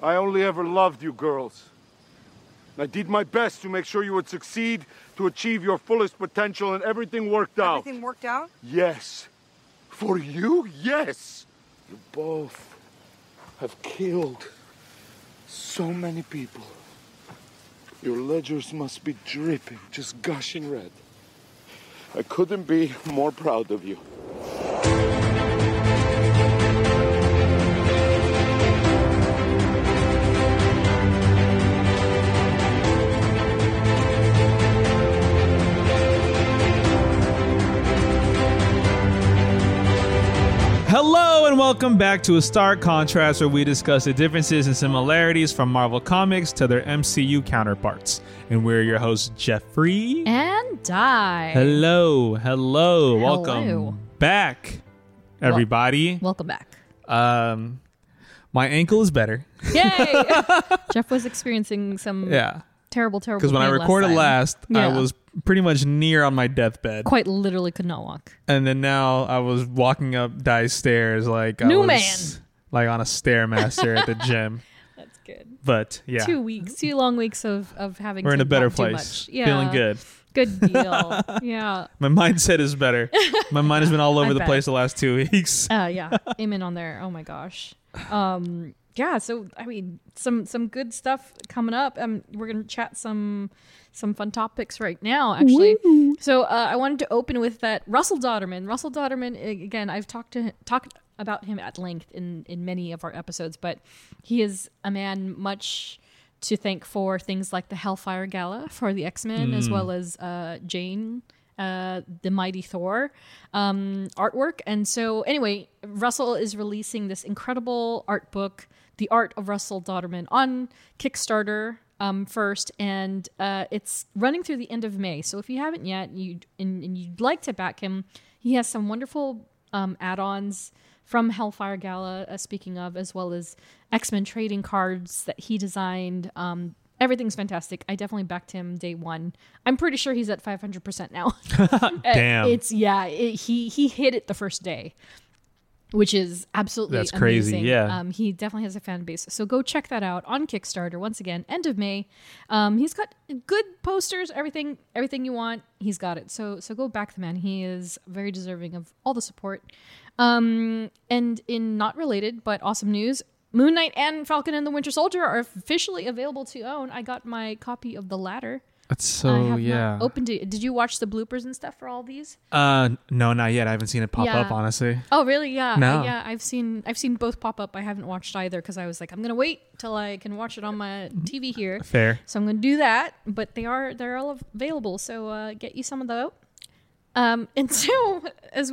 I only ever loved you girls. I did my best to make sure you would succeed, to achieve your fullest potential, and everything worked out. Everything worked out? Yes. For you, yes. You both have killed so many people. Your ledgers must be dripping, just gushing red. I couldn't be more proud of you. Hello and welcome back to A Stark Contrast, where we discuss the differences and similarities from Marvel Comics to their MCU counterparts. And we're your hosts, Jeffrey and Di. Hello. Welcome back, everybody. Welcome back. My ankle is better. Yay! Jeff was experiencing some terrible because when I recorded last I was pretty much near on my deathbed. Quite literally could not walk. And then now I was walking up Di's stairs like New I was man. Like on a Stairmaster at the gym. That's good. But yeah. 2 weeks, 2 long weeks of having We're in a better not too place. much. Yeah. Feeling good. Good deal. Yeah. My mindset is better. My mind has been all over I the bet. place the last 2 weeks. Yeah. Amen on there. Oh my gosh. Yeah, so I mean, some good stuff coming up. We're gonna chat some fun topics right now, actually. Woo. So I wanted to open with that Russell Dodderman. Russell Dodderman, again, I've talked about him at length in many of our episodes, but he is a man much to thank for things like the Hellfire Gala for the X-Men, as well as Jane, the Mighty Thor artwork. And so anyway, Russell is releasing this incredible art book, The Art of Russell Dodderman, on Kickstarter first, and it's running through the end of May. So if you haven't yet, and you'd like to back him, he has some wonderful add-ons from Hellfire Gala, speaking of, as well as X-Men trading cards that he designed. Everything's fantastic. I definitely backed him day one. I'm pretty sure he's at 500% now. Damn. He hit it the first day, which is absolutely That's crazy. amazing. Yeah. He definitely has a fan base. So go check that out on Kickstarter. Once again, end of May. He's got good posters, everything you want. He's got it. So go back the man. He is very deserving of all the support. And in not related but awesome news, Moon Knight and Falcon and the Winter Soldier are officially available to own. I got my copy of the latter. That's so not opened it. Did you watch the bloopers and stuff for all these? No, not yet. I haven't seen it pop up, honestly. Oh, really? Yeah. No. I've seen both pop up. I haven't watched either because I was like, I'm gonna wait till I can watch it on my TV here. Fair. So I'm gonna do that. But they're all available. So get you some of those. And so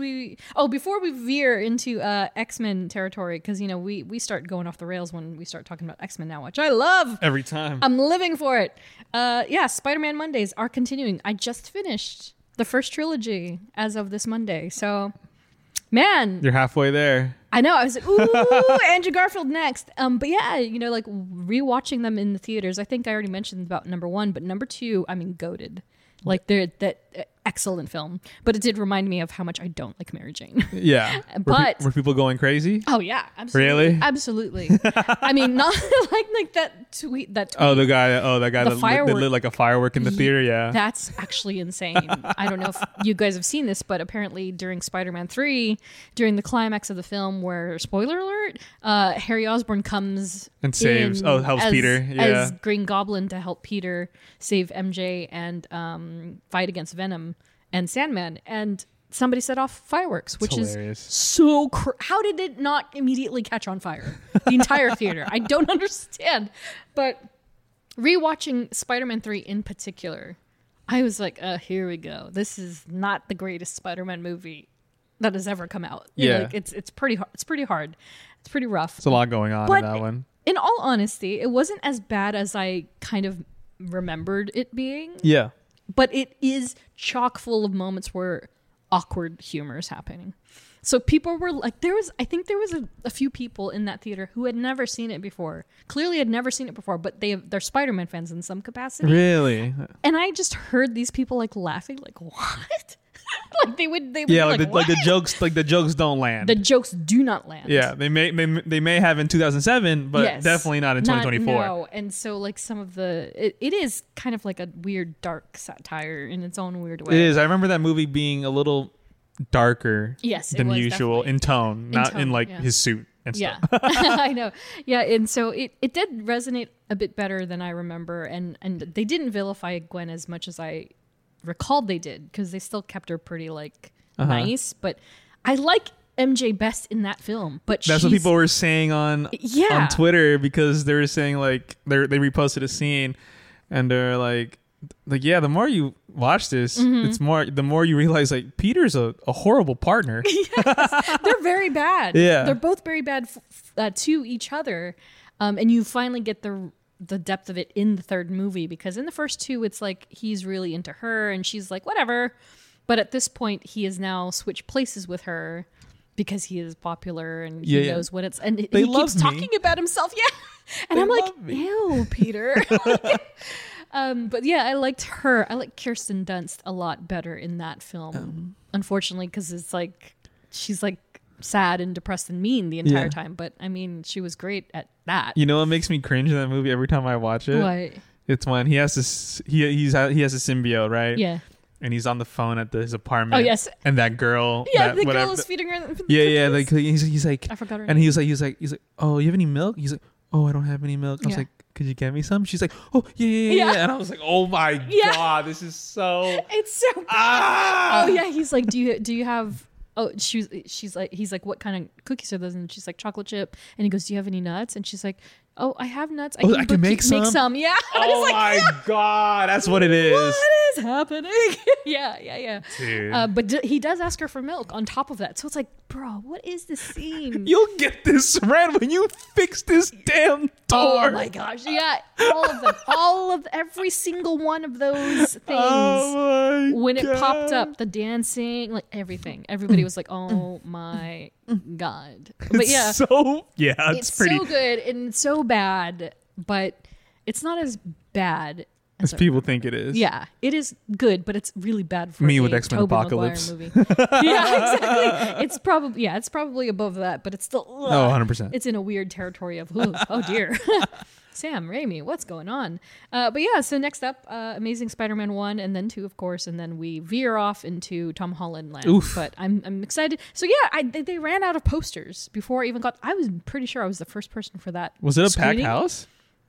before we veer into X-Men territory, because we start going off the rails when we start talking about X-Men now, which I love every time. I'm living for it. Spider-Man Mondays are continuing. I just finished the first trilogy as of this Monday, so man, you're halfway there. I know. I was like, ooh, Andrew Garfield next. But yeah, like rewatching them in the theaters. I think I already mentioned about number 1, but number 2, I mean, goated. Like they're that excellent film, but it did remind me of how much I don't like Mary Jane. Yeah, but were people going crazy? Oh yeah, absolutely. Really? Absolutely. I mean, not like that tweet. Oh, that guy that lit like a firework in the theater. Yeah, that's actually insane. I don't know if you guys have seen this, but apparently during Spider-Man 3, during the climax of the film, where spoiler alert, Harry Osborn comes and saves. Helps Peter. Yeah, as Green Goblin to help Peter save MJ and fight against Venom and Sandman, and somebody set off fireworks, which hilarious. Is so how did it not immediately catch on fire? The entire theater. I don't understand. But rewatching Spider-Man 3 in particular, I was like, here we go. This is not the greatest Spider-Man movie that has ever come out. Yeah. It's pretty hard. It's pretty hard. It's pretty rough. There's a lot going on in that one. In all honesty, it wasn't as bad as I kind of remembered it being. Yeah. But it is chock full of moments where awkward humor is happening. So people were like, I think there was a few people in that theater who had never seen it before. Clearly had never seen it before, but they're Spider-Man fans in some capacity. Really? And I just heard these people like laughing, like, what? Like they would Yeah, be like the jokes don't land. the jokes do not land. Yeah, they may have in 2007, but Yes. definitely not in 2024. No, and so like some of it is kind of like a weird dark satire in its own weird way. It is. I remember that movie being a little darker Yes, it than was usual definitely. in tone, not in tone, like yeah. his suit and stuff. Yeah, I know. Yeah, and so it did resonate a bit better than I remember, and they didn't vilify Gwen as much as I recalled they did, because they still kept her pretty like nice. But I like MJ best in that film. But That's what people were saying on Twitter, because they were saying like they reposted a scene and they're like yeah, the more you watch this, the more you realize like Peter's a horrible partner. they're very bad. Yeah. They're both very bad to each other. And you finally get the depth of it in the third movie, because in the first two, it's like he's really into her and she's like, whatever. But at this point, he has now switched places with her because he is popular and he knows what it's, and he keeps talking about himself. Yeah. And I'm like, ew, Peter. But yeah, I liked her. I like Kirsten Dunst a lot better in that film, unfortunately, because it's like she's like sad and depressed and mean the entire time. But I mean, she was great at that. You know what makes me cringe in that movie every time I watch it? What? It's when he has this he has a symbiote, right? Yeah. And he's on the phone at his apartment. Oh yes. And that girl. Yeah, that, the whatever, girl is feeding her. Yeah. Like he's like. I forgot her And name. he's like, oh, you have any milk? He's like, oh, I don't have any milk. I was like, could you get me some? She's like, oh yeah. And I was like, oh my god, this is so. It's so. Ah! Oh yeah, he's like, do you have? Oh, she's like, he's like, what kind of cookies are those? And she's like, chocolate chip. And he goes, do you have any nuts? And she's like, oh, I have nuts. I can make some. Yeah. Oh my god, that's what it is. What is happening? yeah. Dude. But he does ask her for milk on top of that. So it's like, bro, what is this scene? You'll get this ran when you fix this damn door. Oh my gosh. Yeah. All of them. Every single one of those things. Oh my When it popped God. up, the dancing, like everything. Everybody was like, oh my God. But yeah. It's pretty. so good and so bad, but it's not as bad As people think it is. Yeah, it is good, but it's really bad for Me a with X-Men Tobey Apocalypse. Maguire movie. Yeah, exactly. It's probably above that, but it's still. Ugh. Oh, 100%. It's in a weird territory of oh dear. Sam Raimi, what's going on? But yeah, so next up, Amazing Spider-Man 1 and then 2, of course, and then we veer off into Tom Holland land. Oof. But I'm excited. So yeah, they ran out of posters before I even got. I was pretty sure I was the first person for that. Was it a screening. packed house?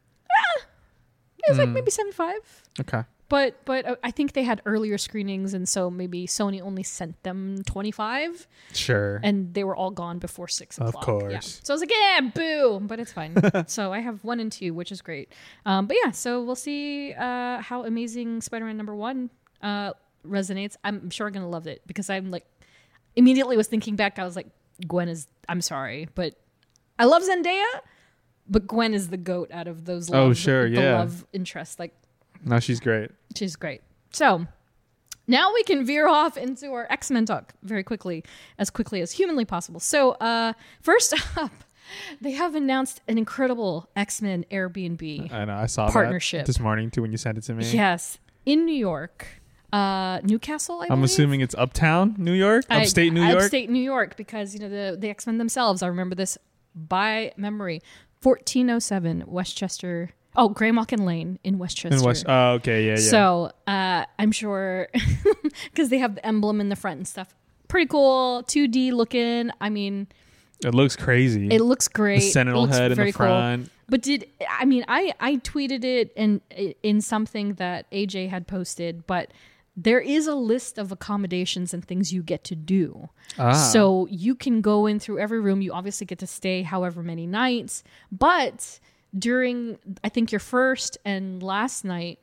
It was like maybe 75. Okay. But I think they had earlier screenings, and so maybe Sony only sent them 25, Sure. and they were all gone before 6 o'clock. Of course. Yeah. So I was like, yeah, boo, but it's fine. So I have 1 and 2, which is great. But yeah, so we'll see how Amazing Spider-Man #1 resonates. I'm sure I'm going to love it, because I'm like, immediately was thinking back, I was like, I'm sorry, but I love Zendaya, but Gwen is the GOAT out of those the love interest. Like, No, she's great. she's great. So now we can veer off into our X-Men talk very quickly as humanly possible. So first up, they have announced an incredible X-Men Airbnb. I know. I saw partnership. that this morning too when you sent it to me. Yes, in New York, Newcastle. I'm assuming it's uptown New York, upstate New York. Upstate New York, because the X-Men themselves. I remember this by memory. 1407 Westchester. Oh, Graymalkin Lane in Westchester. Oh, okay, yeah. So I'm sure because they have the emblem in the front and stuff. Pretty cool, 2D looking. I mean, it looks crazy. it looks great. The Sentinel It looks head in very the front. Cool. But I tweeted it in something that AJ had posted, but there is a list of accommodations and things you get to do. So you can go in through every room. You obviously get to stay however many nights, but during, I think, your first and last night,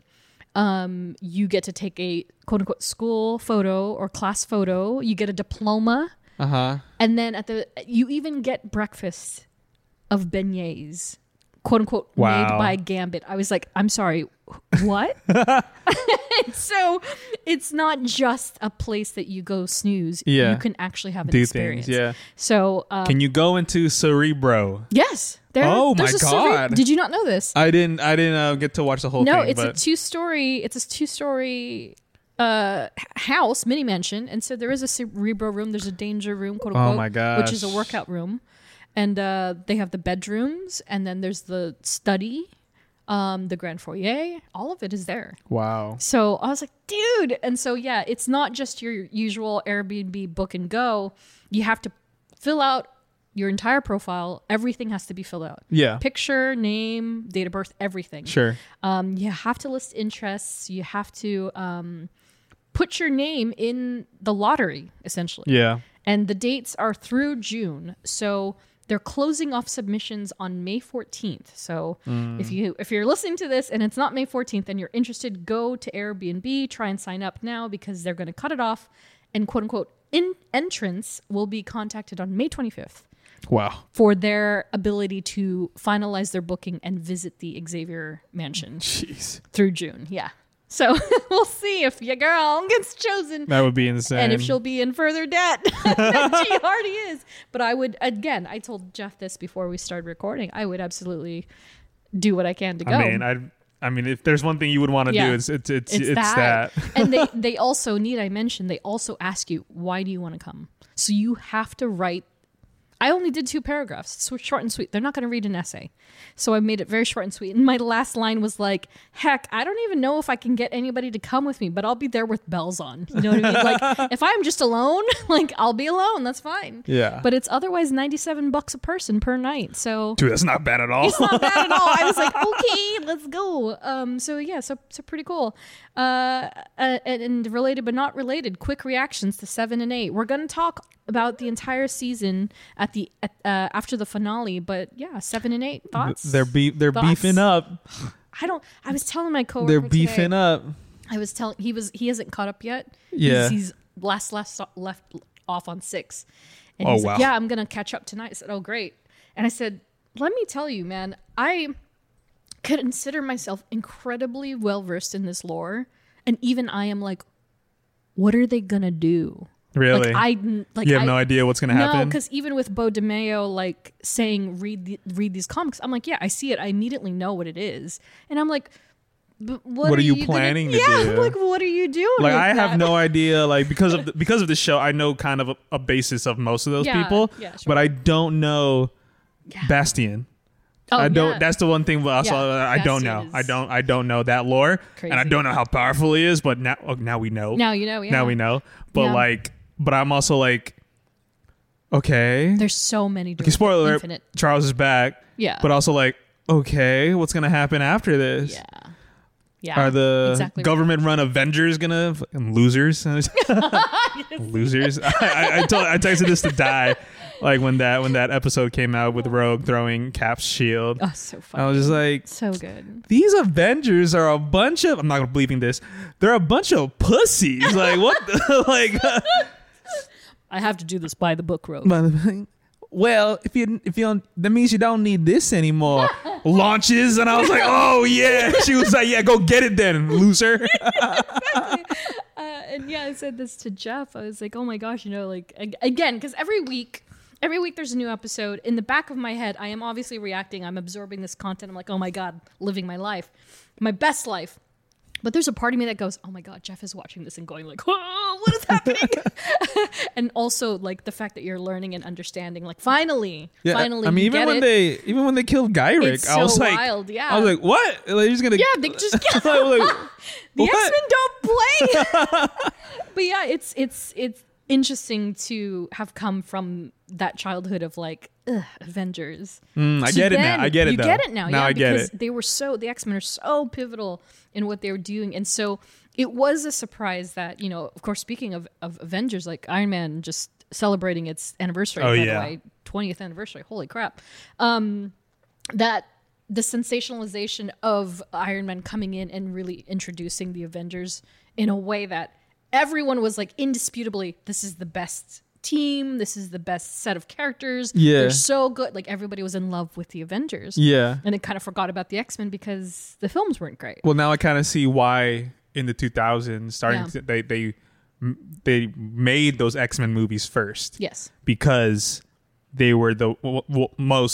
you get to take a quote unquote school photo or class photo. You get a diploma. And then you even get breakfast of beignets, quote unquote, made by Gambit. I was like, I'm sorry, what? So it's not just a place that you go snooze. Yeah. You can actually have an Do experience. things, yeah. So can you go into Cerebro? yes. Oh my there's a God. Did you not know this? I didn't get to watch the whole thing. No, it's but a two-story. It's a two-story house, mini mansion, and so there is a cerebro room. There's a danger room, quote unquote, oh my gosh, which is a workout room, and they have the bedrooms, and then there's the study, the grand foyer. All of it is there. Wow. So I was like, dude, and so yeah, it's not just your usual Airbnb book and go. You have to fill out your entire profile. Everything has to be filled out. Yeah. Picture, name, date of birth, everything. Sure. You have to list interests. You have to put your name in the lottery, essentially. Yeah. And the dates are through June. So they're closing off submissions on May 14th. So if you're listening to this and it's not May 14th and you're interested, go to Airbnb, try and sign up now because they're going to cut it off. And quote unquote, entrants will be contacted on May 25th. Wow. For their ability to finalize their booking and visit the Xavier Mansion. Jeez. Through June. Yeah. So we'll see if your girl gets chosen. That would be insane. And if she'll be in further debt than she already is. But I would, again, I told Jeff this before we started recording, I would absolutely do what I can to go. I mean, if there's one thing you would want to do, it's that. And they also I mentioned, they also ask you, why do you want to come? So you have to write. I only did 2 paragraphs. It's short and sweet. They're not going to read an essay. So I made it very short and sweet. And my last line was like, heck, I don't even know if I can get anybody to come with me, but I'll be there with bells on. You know what I mean? Like, if I'm just alone, like, I'll be alone. That's fine. Yeah. But it's otherwise $97 a person per night. So dude, that's not bad at all. It's not bad at all. I was like, okay, let's go. So pretty cool. And related but not related, quick reactions to 7 and 8. We're going to talk about the entire season after the finale, but yeah, 7 and 8 thoughts. They're beefing up. I was telling my coworker they're beefing today, up. I was telling he hasn't caught up yet. Yeah, he's left off on 6. And oh he's wow. Like, yeah, I'm gonna catch up tonight. I said, oh great. And I said, let me tell you, man, I consider myself incredibly well versed in this lore, and even I am like, what are they gonna do? Really? You have no idea what's gonna happen? No, because even with Bo DeMeo like saying read these comics, I'm like, yeah, I see it. I immediately know what it is, and I'm like, but what are you planning to do? Yeah, like what are you doing? Like I have no idea. Like because of the show, I know kind of a basis of most of those people, sure. But I don't know Bastian. I don't. Yeah. That's the one thing. Also, I don't know. I don't know that lore, crazy. And I don't know how powerful he is. But now we know. Now you know. Yeah. Now we know. But but I'm also like, okay. There's so many. Spoiler alert: Charles is back. Yeah. But also like, okay, what's gonna happen after this? Yeah. Yeah. Are the government-run Avengers gonna losers? Losers. I texted this to Die. Like when that episode came out with Rogue throwing Cap's shield. Oh, so funny. I was just like, so good. These Avengers are a bunch of. I'm not believing this. They're a bunch of pussies. Like what? I have to do this by the book, Rogue. Well, if you don't, that means you don't need this anymore. Launches, and I was like, oh yeah. She was like, yeah, go get it then, loser. Exactly. And yeah, I said this to Jeff. I was like, oh my gosh, like again, because every week there's a new episode. In the back of my head, I am obviously reacting. I'm absorbing this content. I'm like, oh my God, living my life, my best life. But there's a part of me that goes, oh my God, Jeff is watching this and going like, whoa, what is happening? And also like the fact that you're learning and understanding, like finally. I mean, even when they killed Gyrick, it's I was so like, wild, yeah. I was like, what? They're just gonna, they just get the X-Men don't play. But yeah, it's interesting to have come from that childhood of like Avengers. I get it now. I get it. You get it now. Now yeah, I get because it. they were the X-Men are so pivotal in what they were doing, and so it was a surprise that of course, speaking of Avengers, like Iron Man just celebrating its anniversary. By the way, 20th anniversary. Holy crap! That the sensationalization of Iron Man coming in and really introducing the Avengers in a way that everyone was like, indisputably, this is the best team. This is the best set of characters. Yeah. They're so good. Like everybody was in love with the Avengers. Yeah. And it kind of forgot about the X-Men because the films weren't great. Well, now I kind of see why in the 2000s, they made those X-Men movies first. Yes. Because they were the most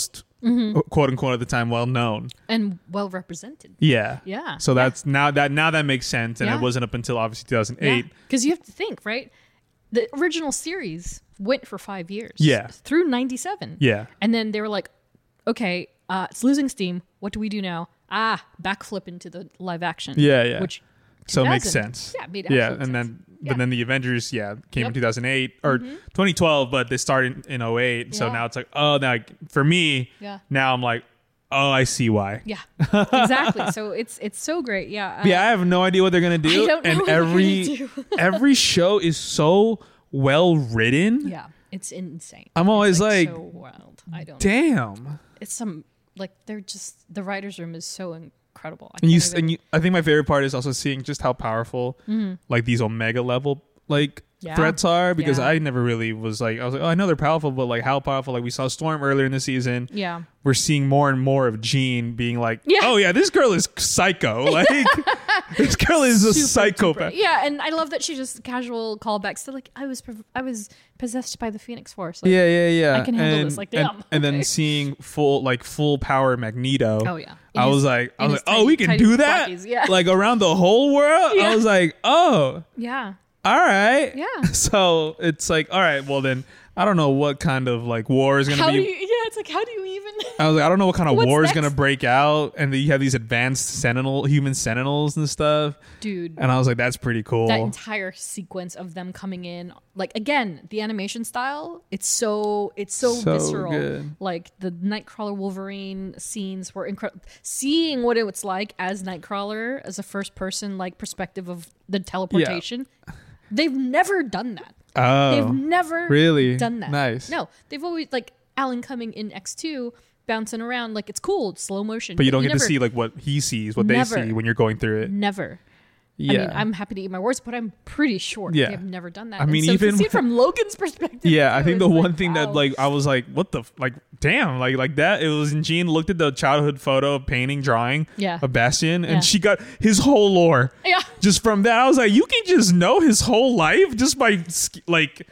quote unquote at the time well known and well represented. Yeah. So that's now that makes sense, and it wasn't up until obviously 2008. Because you have to think, right? The original series went for 5 years. Yeah. Through 97. Yeah. And then they were like, okay, it's losing steam. What do we do now? Backflip into the live action. Yeah. Which so it makes sense. Yeah, it made absolute sense. Then but then the Avengers came in 2008 or 2012, but they started in 08. So now it's like, now for me, now I'm like, I see why. Yeah, exactly. So it's so great. Yeah. I have no idea what they're gonna do. I don't know and what they're gonna do. every show is so well written. Yeah, it's insane. I'm always like so wild. I don't. Damn. It's some they're just the writers' room is so incredible. I think my favorite part is also seeing just how powerful like these Omega level threats are, because I never really was like, I was like, I know they're powerful, but like how powerful? Like we saw Storm earlier in the season. Yeah. We're seeing more and more of Jean being like, oh yeah, this girl is psycho. Like this girl is a psychopath. Super. Yeah, and I love that she just casual callbacks to like I was possessed by the Phoenix Force. Like, yeah. I can handle this. Like damn. And then seeing full power Magneto. Oh yeah. I was like, oh, we can do that. Yeah. Like around the whole world. Yeah. I was like, oh. Yeah. All right. Yeah. So it's like, all right, well then I don't know what kind of like war is going to be. It's like, how do you even? I was like, I don't know what kind of war is going to break out. And then you have these advanced human sentinels and stuff. Dude. And I was like, that's pretty cool. That entire sequence of them coming in, like again, the animation style, it's so visceral. Good. Like the Nightcrawler Wolverine scenes were incredible. Seeing what it's like as Nightcrawler, as a first person like perspective of the teleportation. Yeah. They've never done that. Oh, they've never really done that. Nice. No, they've always like Alan coming in X2, bouncing around like it's cool, it's slow motion. But you don't get to see like what he sees, what they see when you're going through it. Never. Yeah. I mean, I'm happy to eat my words, but I'm pretty sure they have never done that. I mean, so even to see it from Logan's perspective. Yeah, I think the one like, thing that like I was like, what the damn, like that. It was, and Jean looked at the childhood photo of drawing of Bastion, and she got his whole lore. Yeah. Just from that, I was like, you can just know his whole life just by like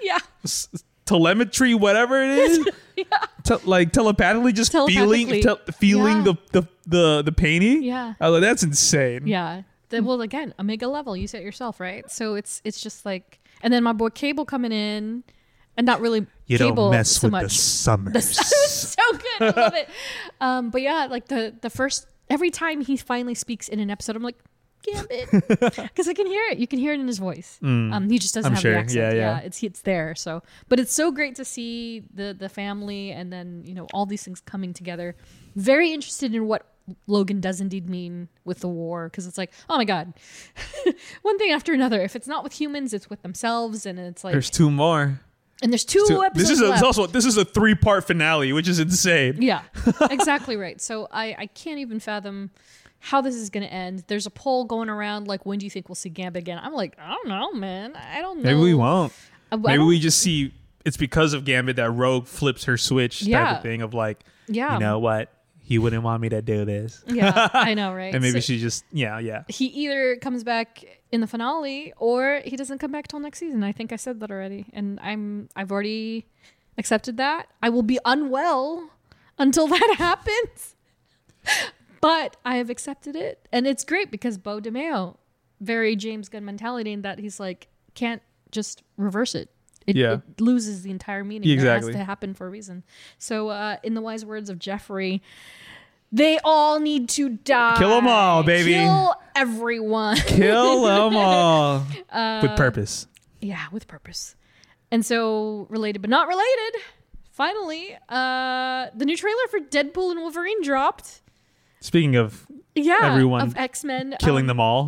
telemetry, whatever it is. Telepathically, just feeling the painting. Yeah. I was like, that's insane. Yeah. Well, again, Omega level, you said yourself, right? So it's just like, and then my boy Cable coming in, and not really you Cable don't mess so with much. The Summers. So good, I love it. But yeah, like the first every time he finally speaks in an episode, I'm like, Gambit, because I can hear it. You can hear it in his voice. He just doesn't have the accent. Yeah, it's there. So, but it's so great to see the family, and then all these things coming together. Very interested in what Logan does indeed mean with the war, because it's like, oh my god, one thing after another. If it's not with humans, it's with themselves, and it's like there's two more, and there's two episodes left. This is a 3-part finale, which is insane. Yeah, exactly right. So I can't even fathom how this is going to end. There's a poll going around like, when do you think we'll see Gambit again? I'm like, I don't know, man. I don't know. Maybe we won't. Maybe we just see it's because of Gambit that Rogue flips her switch type of thing of like, you know what? He wouldn't want me to do this. Yeah, I know, right? And maybe she just, yeah. He either comes back in the finale or he doesn't come back till next season. I think I said that already. And I've already accepted that. I will be unwell until that happens. But I have accepted it. And it's great because Beau DeMayo, very James Gunn mentality in that he's like, can't just reverse it. It loses the entire meaning. Exactly. It has to happen for a reason. So in the wise words of Jeffrey, they all need to die. Kill them all, baby. Kill everyone. Kill them all. With purpose. Yeah, with purpose. And so, related but not related, finally, the new trailer for Deadpool and Wolverine dropped. Speaking of everyone of X-Men killing them all.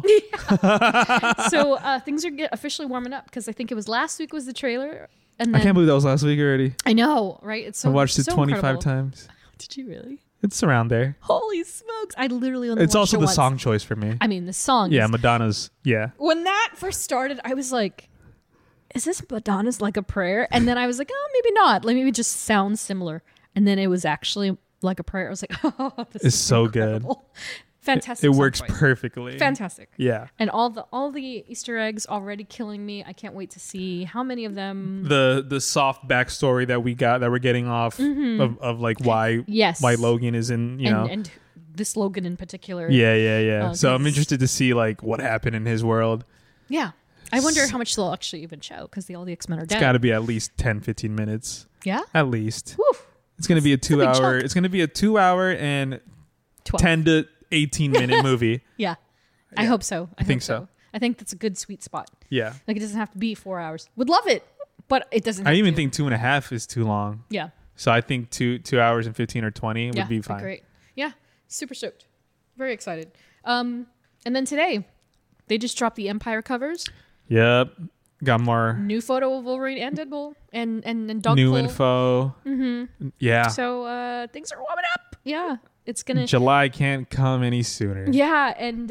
So things are officially warming up because I think it was last week was the trailer. And then, I can't believe that was last week already. I know, right? It's so I watched it so 25 incredible. times. Did you really? It's around there. Holy smokes. I literally only It's also it the once. song choice for me. I mean, the song. Yeah, Madonna's. Yeah. When that first started, I was like, is this Madonna's Like a Prayer? And then I was like, oh, maybe not. Like, maybe it just sounds similar. And then it was actually Like a Prayer. I was like, oh, this is so incredible. good. fantastic. It works perfectly. Fantastic. Yeah. And all the Easter eggs already killing me. I can't wait to see how many of them. The soft backstory that we're getting off of like why Logan is in, you know. And this Logan in particular. Yeah. So I'm interested to see like what happened in his world. Yeah. I wonder how much they'll actually even show because all the X-Men are dead. It's got to be at least 10, 15 minutes. Yeah? At least. Woo. It's going to be a 2 hour. It's going to be a 2 hour and 12. 10 to 18 minute movie. Yeah. I hope so. I think so. I think that's a good sweet spot. Yeah. Like it doesn't have to be 4 hours. Would love it, but it doesn't. I even think 2.5 is too long. Yeah. So I think 2 hours and 15 or 20 would be fine. Great. Yeah. Super stoked. Very excited. And then today, they just dropped the Empire covers. Yep. Got more new photo of Wolverine and Deadpool and Dogpool. New info. Mm-hmm. Yeah. So things are warming up. Yeah. It's gonna July can't come any sooner. Yeah, and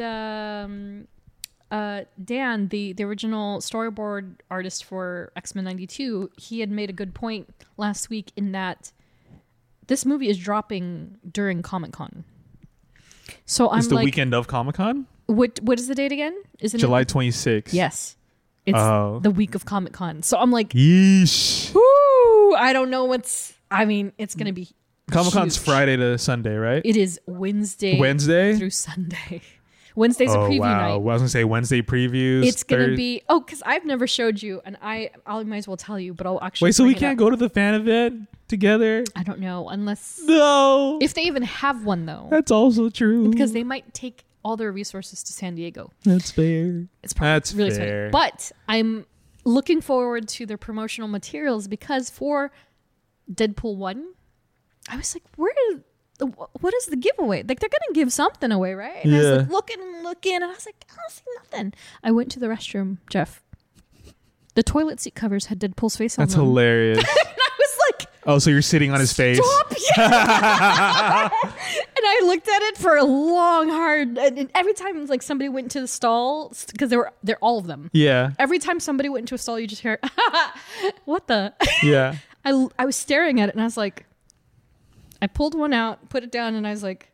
Dan, the original storyboard artist for X-Men 92, he had made a good point last week in that this movie is dropping during Comic-Con. So I'm it's the weekend of Comic-Con? What is the date again? Isn't July it 26th. Yes. It's the week of Comic-Con. So I'm like, yeesh. Woo! I don't know it's going to be Comic-Con's huge. Friday to Sunday, right? It is Wednesday through Sunday. Wednesday's a preview night. I was going to say Wednesday previews. It's going to be... Oh, because I've never showed you, and I might as well tell you, but I'll actually... Wait, so we can't go to the fan event together? I don't know, unless... No! If they even have one, though. That's also true. Because they might take all their resources to San Diego. That's fair. It's probably really fair. But I'm looking forward to their promotional materials because for Deadpool 1, I was like, what is the giveaway? Like, they're going to give something away, right? And I was like, looking, and I was like, I don't see nothing. I went to the restroom, Jeff. The toilet seat covers had Deadpool's face on them. That's hilarious. And I was like... Oh, so you're sitting on his face? Stop! Yeah. And I looked at it for a long, hard... And every time like somebody went into the stall, because they're all of them. Yeah. Every time somebody went into a stall, you just hear, what the... Yeah. I was staring at it, and I was like... I pulled one out, put it down, and I was like...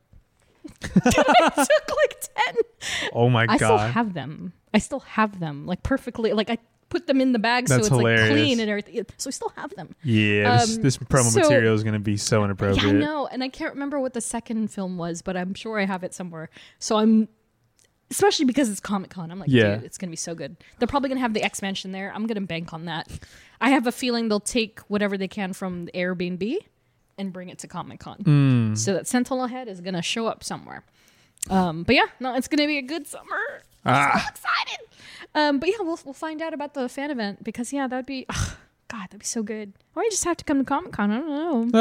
I took like 10. Oh my God. I still have them. Like perfectly. Like I put them in the bag so it's hilarious. Like clean and everything. So I still have them. Yeah, this promo material is going to be so inappropriate. Yeah, I know. And I can't remember what the second film was, but I'm sure I have it somewhere. So I'm... Especially because it's Comic-Con. I'm like, dude, it's going to be so good. They're probably going to have the X-Mansion there. I'm going to bank on that. I have a feeling they'll take whatever they can from the Airbnb and bring it to Comic-Con. So that Sentinel Head is going to show up somewhere. But yeah, no, it's going to be a good summer. I'm so excited. But yeah, we'll find out about the fan event because that'd be... God, that'd be so good. Or you just have to come to Comic-Con. I don't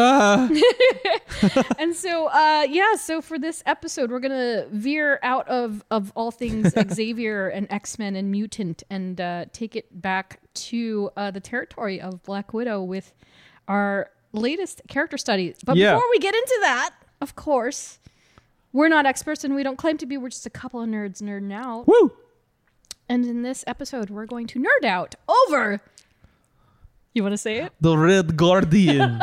know. And so, so for this episode, we're going to veer out of all things Xavier and X-Men and Mutant and take it back to the territory of Black Widow with our latest character study. But before we get into that, of course, we're not experts and we don't claim to be. We're just a couple of nerds nerding out. Woo! And in this episode, we're going to nerd out over... You want to say it? The Red Guardian.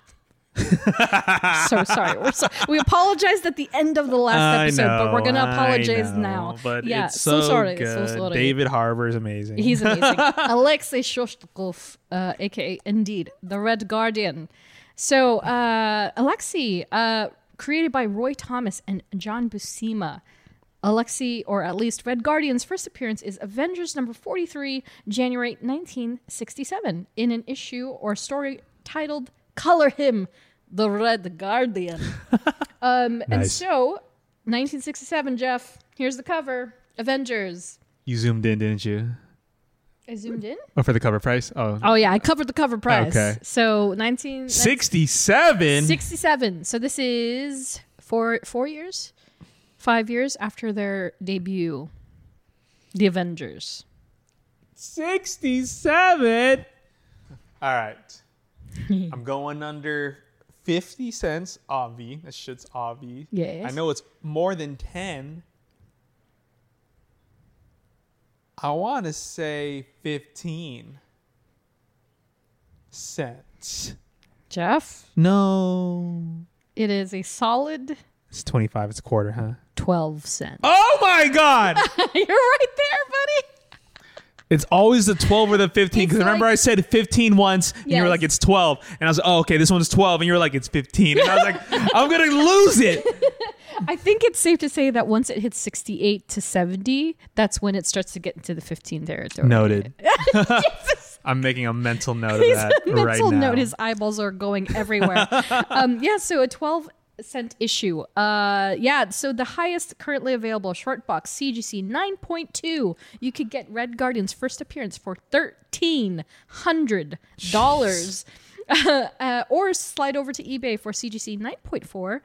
So sorry. We apologized at the end of the last episode, but we're going to apologize now. But it's so sorry. Good. So sorry. David Harbour is amazing. He's amazing. Alexei Shostakov, a.k.a. Indeed, the Red Guardian. So Alexei, created by Roy Thomas and John Buscema. Alexei, or at least Red Guardian's first appearance is Avengers number 43, January 1967, in an issue or story titled Color Him, the Red Guardian. Nice. And so, 1967, Jeff, here's the cover, Avengers. You zoomed in, didn't you? I zoomed in? Oh, for the cover price? Oh yeah, I covered the cover price. Okay. So, 1967. 67. So this is 4 years? 5 years after their debut, The Avengers. 67? All right. I'm going under 50 cents. Obvi. That shit's obvi. Yes. I know it's more than 10. I want to say 15 cents. Jeff? No. It is a solid It's 25. It's a quarter, huh? 12 cents. Oh my God! You're right there, buddy. It's always the 12 or the 15. Because remember I said 15 once, and you were like, it's 12. And I was like, oh, okay, this one's 12. And you were like, it's 15. And I was like, I'm going to lose it. I think it's safe to say that once it hits 68 to 70, that's when it starts to get into the 15 territory. Noted. I'm making a mental note of that right now. Mental note. His eyeballs are going everywhere. So a 12-cent issue. So the highest currently available short box, CGC 9.2. You could get Red Guardian's first appearance for $1,300. Or slide over to eBay for CGC 9.4 for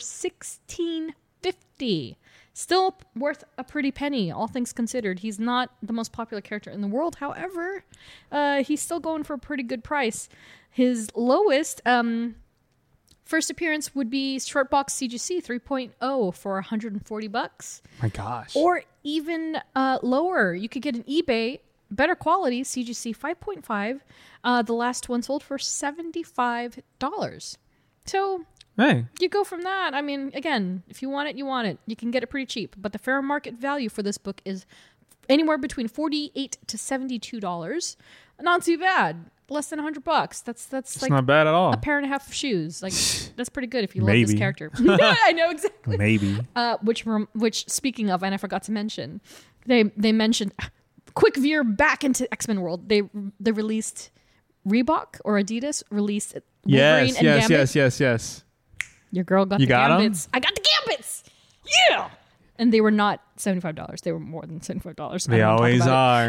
$1,650. Still worth a pretty penny, all things considered. He's not the most popular character in the world. However, he's still going for a pretty good price. His lowest first appearance would be short box CGC 3.0 for $140. My gosh. Or even lower. You could get an eBay, better quality, CGC 5.5. The last one sold for $75. So hey, you go from that. I mean, again, if you want it, you want it. You can get it pretty cheap. But the fair market value for this book is anywhere between $48 to $72. Not too bad. Less than $100. That's like not bad at all. a pair and a half of shoes. Like that's pretty good if you love this character. I know exactly. Maybe. Which speaking of, and I forgot to mention, they mentioned quick veer back into X-Men world. They released Reebok or Adidas released Wolverine and Gambit. Yes. Your girl got the Gambits. I got the Gambits. Yeah. And they were not $75. They were more than $75. They always are.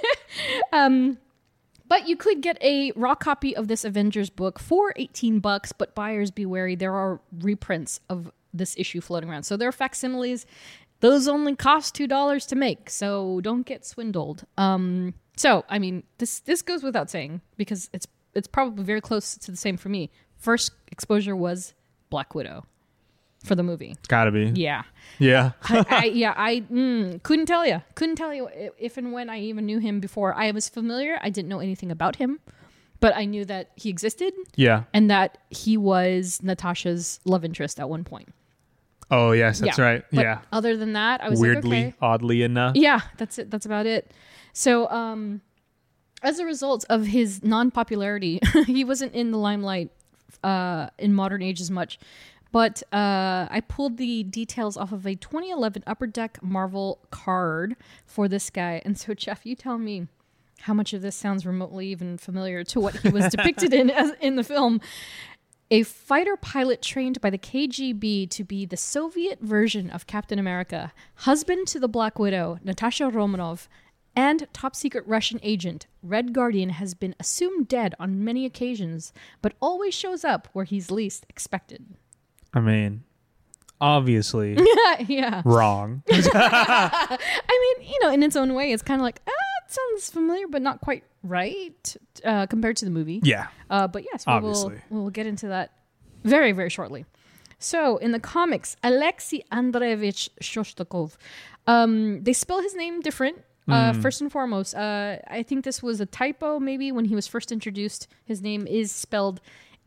But you could get a raw copy of this Avengers book for $18, but buyers be wary. There are reprints of this issue floating around. So there are facsimiles. Those only cost $2 to make, so don't get swindled. So, I mean, this goes without saying because it's probably very close to the same for me. First exposure was Black Widow for the movie. It's gotta be. Yeah. Yeah. I couldn't tell you if and when I even knew him before. I was familiar. I didn't know anything about him, but I knew that he existed. Yeah. And that he was Natasha's love interest at one point. Oh, yes, that's right. But yeah. other than that, I was weirdly, like, okay. oddly enough. Yeah, that's it. That's about it. So, as a result of his non-popularity, he wasn't in the limelight in modern age as much. But I pulled the details off of a 2011 Upper Deck Marvel card for this guy. And so, Jeff, you tell me how much of this sounds remotely even familiar to what he was depicted in the film. A fighter pilot trained by the KGB to be the Soviet version of Captain America, husband to the Black Widow, Natasha Romanoff, and top-secret Russian agent, Red Guardian has been assumed dead on many occasions, but always shows up where he's least expected. I mean, obviously yeah. wrong. I mean, in its own way, it's kind of like, it sounds familiar, but not quite right compared to the movie. Yeah. But yes, we'll get into that very, very shortly. So, in the comics, Alexei Andreevich Shostakov, they spell his name different. First and foremost, I think this was a typo maybe when he was first introduced. His name is spelled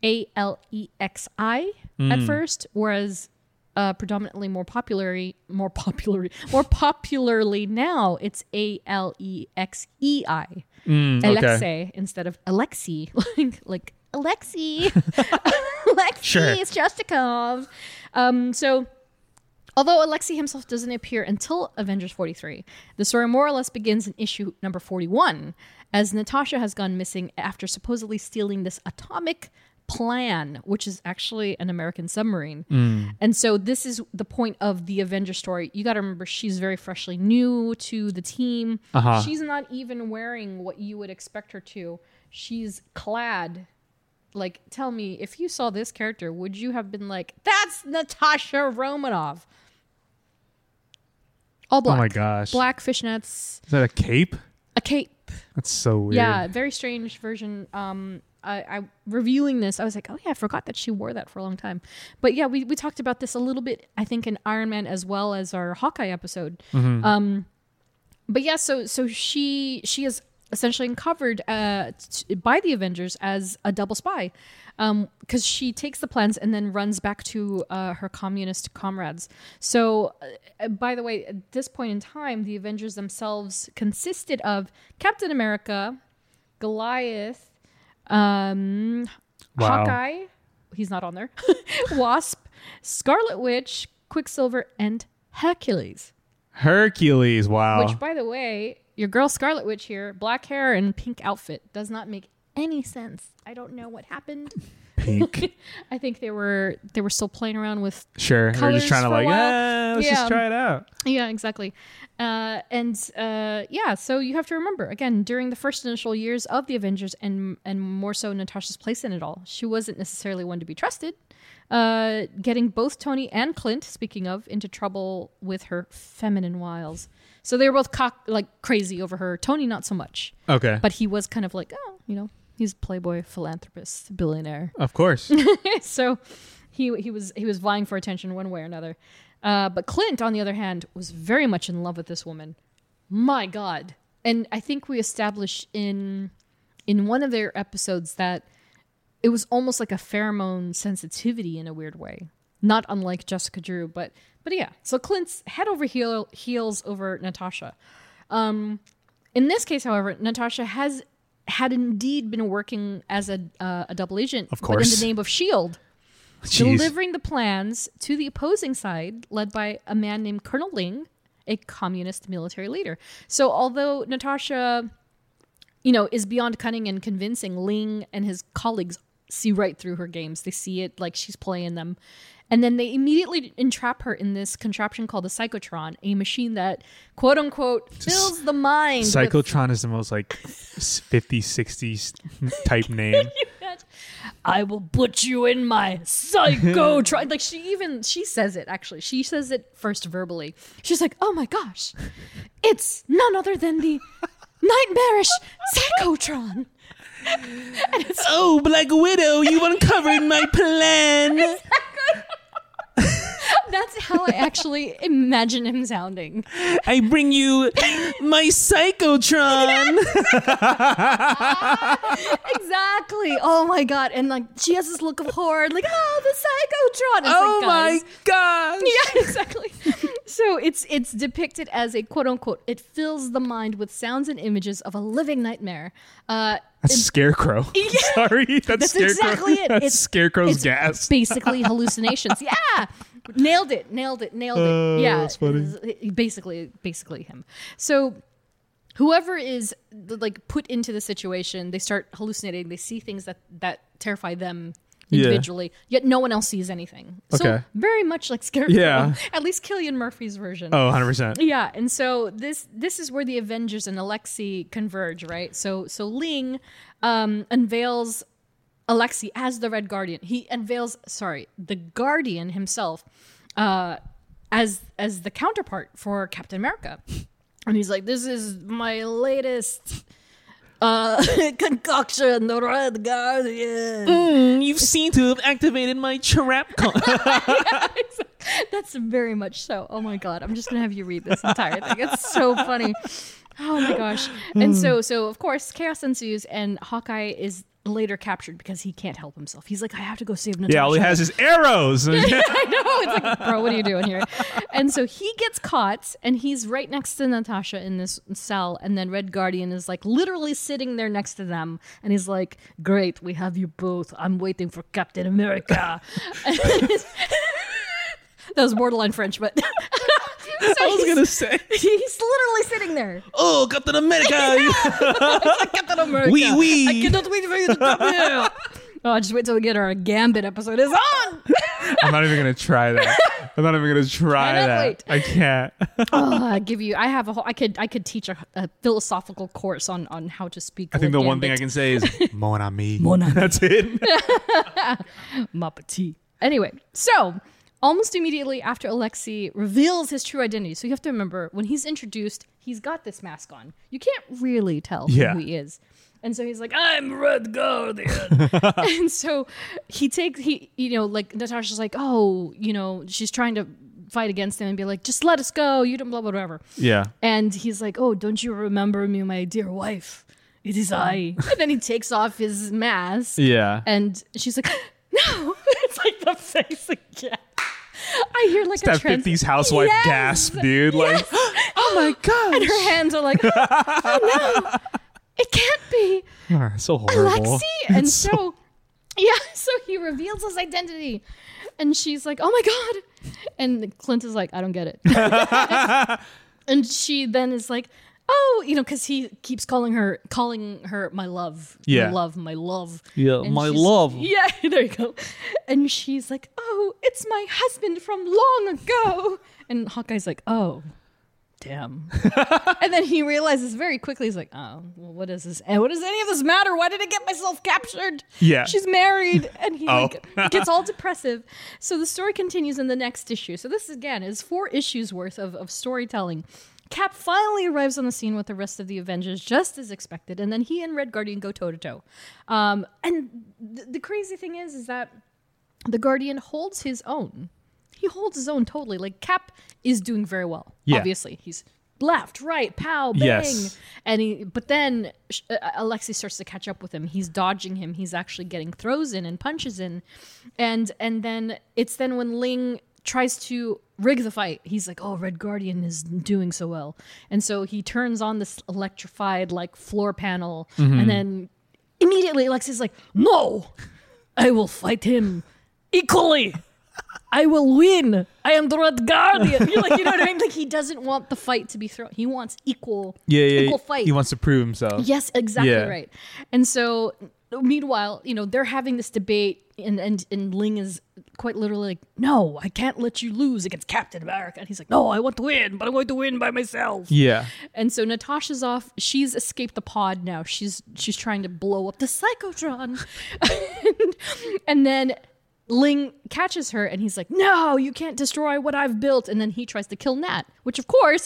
Alexi at first, whereas predominantly more popularly now it's Alexei. Alexei instead of Alexei, like Alexei. Alexei Shostakov. So although Alexei himself doesn't appear until Avengers 43, the story more or less begins in issue number 41, as Natasha has gone missing after supposedly stealing this atomic plan, which is actually an American submarine. And so this is the point of the Avengers story. You got to remember, she's very freshly new to the team. She's not even wearing what you would expect her to. She's clad. Like, tell me, if you saw this character, would you have been like, that's Natasha Romanoff? All black. Oh my gosh. Black fishnets. Is that a cape? A cape. That's so weird. Yeah, very strange version. I reviewing this, I was like, oh yeah, I forgot that she wore that for a long time. But yeah, we talked about this a little bit, I think, in Iron Man as well as our Hawkeye episode. But yeah, so she is essentially uncovered by the Avengers as a double spy, because she takes the plans and then runs back to her communist comrades. So, by the way, at this point in time, the Avengers themselves consisted of Captain America, Goliath, Hawkeye, he's not on there, Wasp, Scarlet Witch, Quicksilver, and Hercules. Hercules, wow. Which, by the way, your girl Scarlet Witch here, black hair and pink outfit, does not make any sense. I don't know what happened. Pink. I think they were still playing around with Sure, they're just trying to let's just try it out. Yeah, exactly. So you have to remember, again, during the first initial years of the Avengers and more so Natasha's place in it all, she wasn't necessarily one to be trusted. Getting both Tony and Clint, speaking of, into trouble with her feminine wiles. So they were both crazy over her. Tony, not so much. Okay. But he was kind of like, he's a playboy, philanthropist, billionaire. Of course. So he was vying for attention one way or another. But Clint, on the other hand, was very much in love with this woman. My God. And I think we established in one of their episodes that it was almost like a pheromone sensitivity in a weird way. Not unlike Jessica Drew, but yeah. So Clint's head over heels over Natasha. In this case, however, Natasha had indeed been working as a double agent, of course, but in the name of S.H.I.E.L.D., delivering the plans to the opposing side, led by a man named Colonel Ling, a communist military leader. So although Natasha, is beyond cunning and convincing, Ling and his colleagues see right through her games. They see it like she's playing them. And then they immediately entrap her in this contraption called the Psychotron, a machine that, quote unquote, fills the mind. Psychotron is the most 50s, 60s type name. I will put you in my Psychotron. She says it, actually. She says it first verbally. She's like, oh my gosh, it's none other than the nightmarish Psychotron. Oh, Black Widow, you uncovered my plan. Exactly. That's how I actually imagine him sounding. I bring you my Psychotron. Exactly. Oh my God. And she has this look of horror, the Psychotron. Oh my God. Yeah, exactly. So it's depicted as a quote unquote, it fills the mind with sounds and images of a living nightmare. That's Scarecrow. Yeah. Sorry, that's Scarecrow. Exactly it. That's Scarecrow's gas. Basically hallucinations. Yeah, nailed it. Yeah, that's funny. Basically him. So whoever is put into the situation, they start hallucinating. They see things that terrify them individually, yet no one else sees anything. Okay. So very much like Scarecrow. Yeah. At least Cillian Murphy's version. Oh, 100%. Yeah, and so this is where the Avengers and Alexei converge, right? So Ling unveils Alexei as the Red Guardian. He unveils, the Guardian himself as the counterpart for Captain America. And he's like, this is my latest concoction, the Red Guardian. You seem to have activated my trap. Yeah, that's very much so. Oh my God, I'm just gonna have you read this entire thing. It's so funny. Oh my gosh. And so of course chaos ensues, and Hawkeye is later captured because he can't help himself. He's like, I have to go save Natasha. Yeah, all he has is arrows. I know. It's like, bro, what are you doing here? And so he gets caught, and he's right next to Natasha in this cell. And then Red Guardian is literally sitting there next to them. And he's like, great, we have you both. I'm waiting for Captain America. That was borderline French, but... I was going to say. He's literally sitting there. Oh, Captain America. Captain America. Oui, oui. I cannot wait for you to come here. Oh, just wait till we get our Gambit episode is on. I'm not even going to try that. I'm not even going to try that. Wait. I can't. I could teach a philosophical course on how to speak. I think the one thing I can say is mon ami. Mon ami. That's it. Ma petite. Anyway, so almost immediately after Alexei reveals his true identity. So you have to remember, when he's introduced, he's got this mask on. You can't really tell who he is. And so he's like, I'm Red Guardian. And so Natasha's like, oh, she's trying to fight against him and be like, just let us go. You don't blah, blah, whatever. Yeah. And he's like, oh, don't you remember me, my dear wife? it is I. And then he takes off his mask. Yeah. And she's like, no. It's like the face again. I hear like it's a that 50s housewife gasp, dude. Yes. Like, oh my God. And her hands are like, oh no, it can't be. So horrible. Alexei. And so he reveals his identity. And she's like, oh my God. And Clint is like, I don't get it. And she then is like, oh, because he keeps calling her my love. Yeah. My love. Yeah, And my she's- love. Yeah, there you go. And she's like, oh, it's my husband from long ago. And Hawkeye's like, oh, damn. And then he realizes very quickly, he's like, oh, well, what is this? And what does any of this matter? Why did I get myself captured? Yeah. She's married. And he gets all depressive. So the story continues in the next issue. So this, again, is 4 issues worth of storytelling. Cap finally arrives on the scene with the rest of the Avengers, just as expected, and then he and Red Guardian go toe-to-toe. And the crazy thing is that the Guardian holds his own. He holds his own totally. Like, Cap is doing very well, obviously. He's left, right, pow, bang. Yes. But then Alexei starts to catch up with him. He's dodging him. He's actually getting throws in and punches in. And then it's then when Ling tries to rig the fight. He's like, oh, Red Guardian is doing so well. And so he turns on this electrified like floor panel and then immediately Alexei's like, no, I will fight him equally. I will win. I am the Red Guardian. You're like, you know what I mean? Like, he doesn't want the fight to be thrown. He wants equal fight. He wants to prove himself. Yes, exactly right. And so meanwhile, they're having this debate and Ling is quite literally like, no, I can't let you lose against Captain America. And he's like, no, I want to win, but I'm going to win by myself. Yeah. And so Natasha's off. She's escaped the pod now. She's trying to blow up the Psychotron. And then Ling catches her and he's like, no, you can't destroy what I've built. And then he tries to kill Nat, which of course,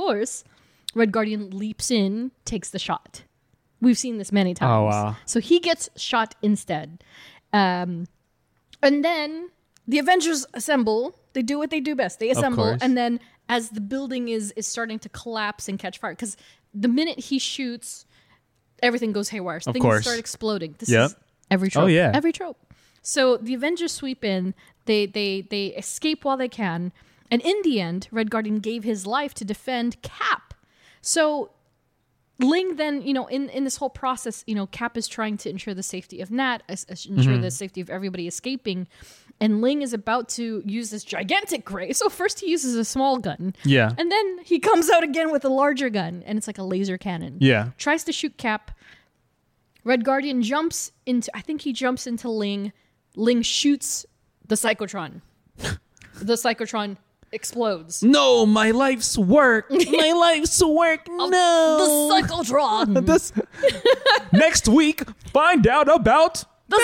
Red Guardian leaps in, takes the shot. We've seen this many times. Oh, wow. So he gets shot instead. And then the Avengers assemble. They do what they do best. They assemble. And then as the building is starting to collapse and catch fire, because the minute he shoots, everything goes haywire. Things start exploding. This is every trope. Oh, yeah. Every trope. So the Avengers sweep in. They escape while they can. And in the end, Red Guardian gave his life to defend Cap. So Ling then, in this whole process, Cap is trying to ensure the safety of Nat, ensure the safety of everybody escaping. And Ling is about to use this gigantic ray. So first he uses a small gun. Yeah. And then he comes out again with a larger gun. And it's like a laser cannon. Yeah. Tries to shoot Cap. Red Guardian jumps into Ling. Ling shoots the Psychotron. The Psychotron explodes. No, my life's work. My life's work. No. The Psychotron. Next week, find out about the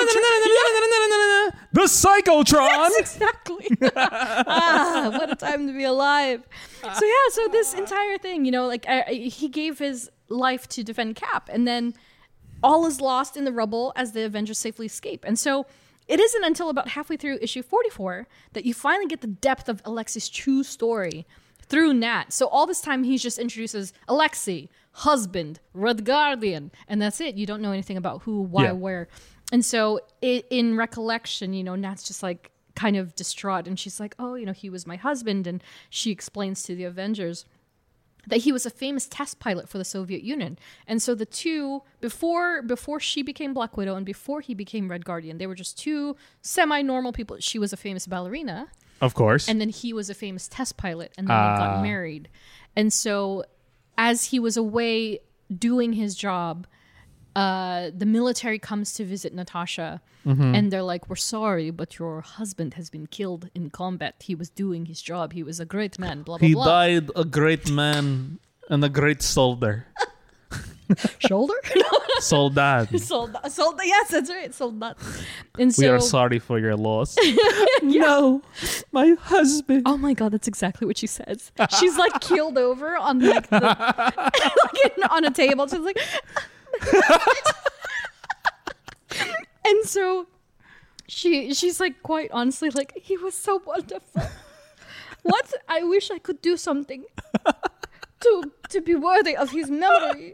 Psychotron. Yes, exactly. What a time to be alive. So this entire thing, he gave his life to defend Cap, and then all is lost in the rubble as the Avengers safely escape. And so it isn't until about halfway through issue 44 that you finally get the depth of Alexei's true story through Nat. So all this time he's just introduces Alexei, husband, Red Guardian, and that's it. You don't know anything about who, why, where. And so in recollection, Nat's just like kind of distraught, and she's like, oh, he was my husband. And she explains to the Avengers that he was a famous test pilot for the Soviet Union. And so the two, before she became Black Widow and before he became Red Guardian, they were just two semi-normal people. She was a famous ballerina. Of course. And then he was a famous test pilot, and then they got married. And so as he was away doing his job, the military comes to visit Natasha, and they're like, we're sorry, but your husband has been killed in combat. He was doing his job. He was a great man, blah, blah, He blah. died a great man and a great soldier. Shoulder? Soldad. Soldat. Yes, that's right. Soldat. And so, We are sorry for your loss. No, my husband. oh my God, that's exactly what she says. She's like keeled over on like, on a table. She's like, and so she's like, quite honestly, like, he was so wonderful. What? I wish I could do something to be worthy of his memory.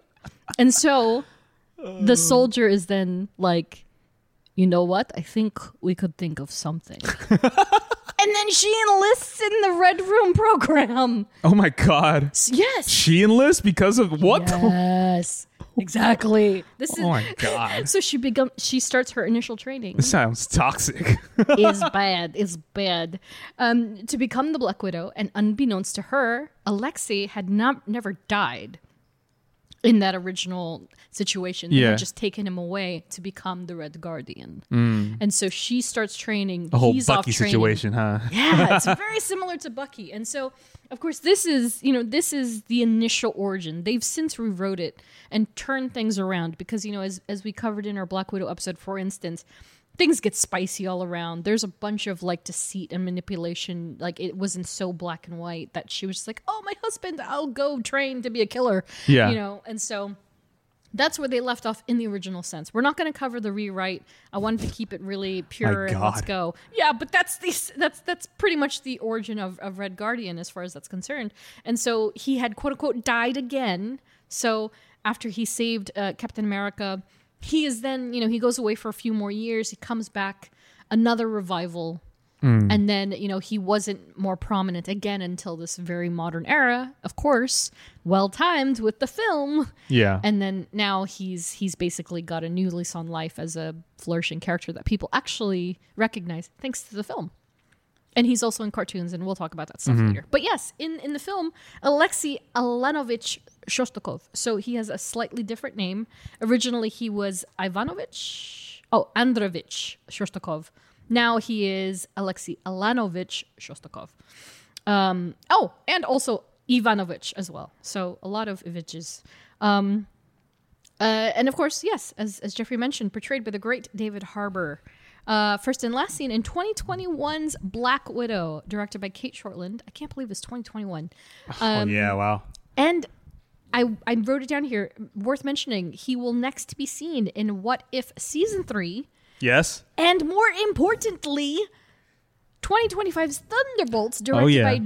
And so the soldier is then like, you know what? I think we could think of something. And then she enlists in the Red Room program. Oh my God. Yes. She enlists because of what? Yes. Exactly. This is. Oh my God. So she starts her initial training. This sounds toxic. Is bad. It's bad. To become the Black Widow, and unbeknownst to her, Alexei had never died in that original situation. They had just taken him away to become the Red Guardian. And so she starts training. A whole He's Bucky off training. situation, huh? Yeah, it's very similar to Bucky. And so, of course, this is the initial origin. They've since rewrote it and turned things around because, as we covered in our Black Widow episode, for instance, things get spicy all around. There's a bunch of like deceit and manipulation. Like it wasn't so black and white that she was just like, oh, my husband, I'll go train to be a killer. Yeah. And so that's where they left off in the original sense. We're not going to cover the rewrite. I wanted to keep it really pure and let's go. Yeah, but that's pretty much the origin of Red Guardian as far as that's concerned. And so he had quote unquote died again. So after he saved Captain America, he is then, he goes away for a few more years. He comes back, another revival. And then, he wasn't more prominent again until this very modern era, of course, well timed with the film. Yeah. And then now he's basically got a new lease on life as a flourishing character that people actually recognize thanks to the film. And he's also in cartoons, and we'll talk about that stuff later. But yes, in the film, Alexei Alanovich Shostakov. So he has a slightly different name. Originally, he was Androvich Shostakov. Now he is Alexei Alanovich Shostakov. And also Ivanovich as well. So a lot of Iviches. And of course, yes, as Jeffrey mentioned, portrayed by the great David Harbour. First and last seen in 2021's Black Widow, directed by Kate Shortland. I can't believe it's 2021. Yeah, wow. And I wrote it down here, worth mentioning, he will next be seen in What If Season 3. Yes. And more importantly, 2025's Thunderbolts, directed by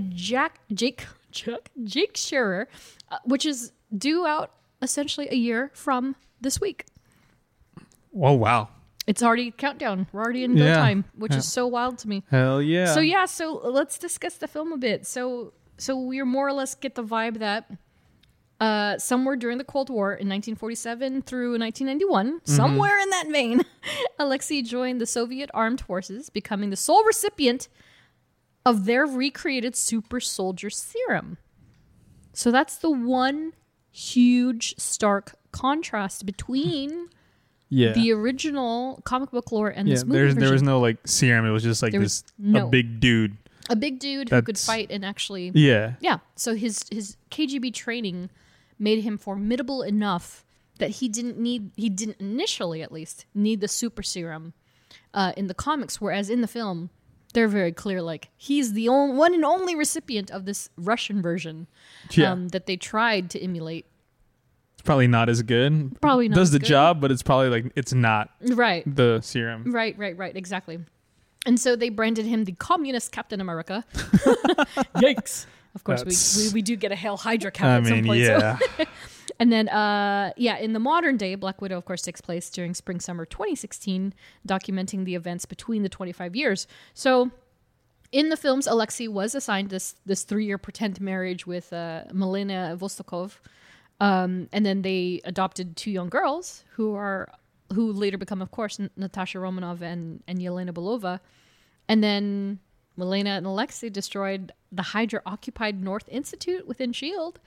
Jake Scherer, which is due out essentially a year from this week. Oh, wow. It's already countdown. We're already in go time, which is so wild to me. Hell yeah. So let's discuss the film a bit. So we more or less get the vibe that somewhere during the Cold War in 1947 through 1991, somewhere in that vein, Alexei joined the Soviet armed forces, becoming the sole recipient of their recreated super soldier serum. So that's the one huge stark contrast between the original comic book lore and this movie version. There was no like serum. It was just like a big dude. A big dude who could fight and actually... Yeah. Yeah. So his KGB training made him formidable enough that he didn't initially at least need the super serum in the comics, whereas in the film they're very clear, like he's the one and only recipient of this Russian version that they tried to emulate. It's probably not as good. Probably not does the good. job, but it's probably like it's not the serum. Right, exactly. And so they branded him the communist Captain America. Yikes. Of course, we do get a Hail Hydra cap at some point. Yeah. So. And then, in the modern day, Black Widow, of course, takes place during spring-summer 2016, documenting the events between the 25 years. So in the films, Alexei was assigned this 3-year pretend marriage with Milena Vostokov. And then they adopted 2 young girls who later become, of course, Natasha Romanoff and Yelena Belova. And then Milena and Alexei destroyed the Hydra-occupied North Institute within S.H.I.E.L.D.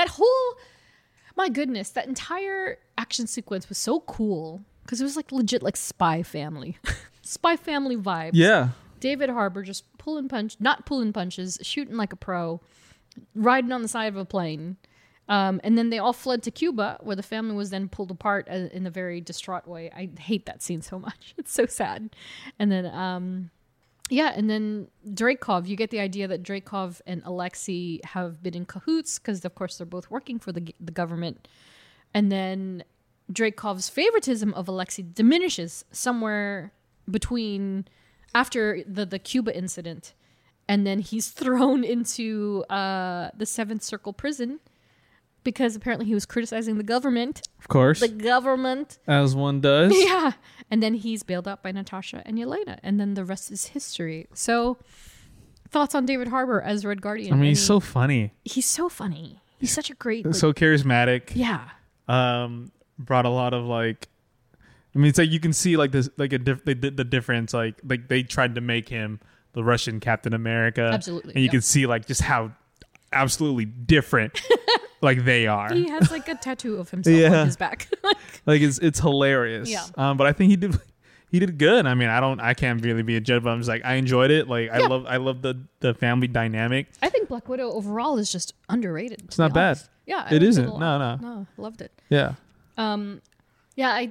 My goodness, that entire action sequence was so cool because it was like legit like Spy Family. Spy Family vibes. Yeah. David Harbour just not pulling punches, shooting like a pro, riding on the side of a plane. And then they all fled to Cuba, where the family was then pulled apart in a very distraught way. I hate that scene so much. It's so sad. And then, and then Dreykov, you get the idea that Dreykov and Alexei have been in cahoots because, of course, they're both working for the government. And then Dreykov's favoritism of Alexei diminishes somewhere between after the Cuba incident. And then he's thrown into the Seventh Circle prison because apparently he was criticizing the government. Of course. The government. As one does. Yeah. And then he's bailed out by Natasha and Yelena. And then the rest is history. So, thoughts on David Harbour as Red Guardian? I mean, he's so funny. He's so funny. He's such a great... Like, so charismatic. Yeah. Brought a lot of like... I mean, it's like you can see like this, like they did the difference. Like they tried to make him the Russian Captain America. Absolutely. And you can see like just how absolutely different like they are. He has like a tattoo of himself on his back. Like it's hilarious. Yeah. But I think he did good. I mean, I can't really be a judge, but I'm just like, I enjoyed it. Like I love the family dynamic. I think Black Widow overall is just underrated. It's not bad. Yeah. It isn't. No. Loved it. Yeah. Yeah,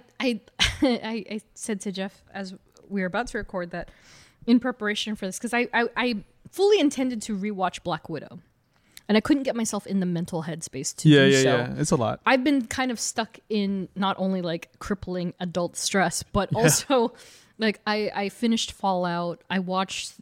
I said to Jeff as we were about to record that in preparation for this, because I fully intended to rewatch Black Widow, and I couldn't get myself in the mental headspace to do so. Yeah, it's a lot. I've been kind of stuck in not only like crippling adult stress, but also like I finished Fallout. I watched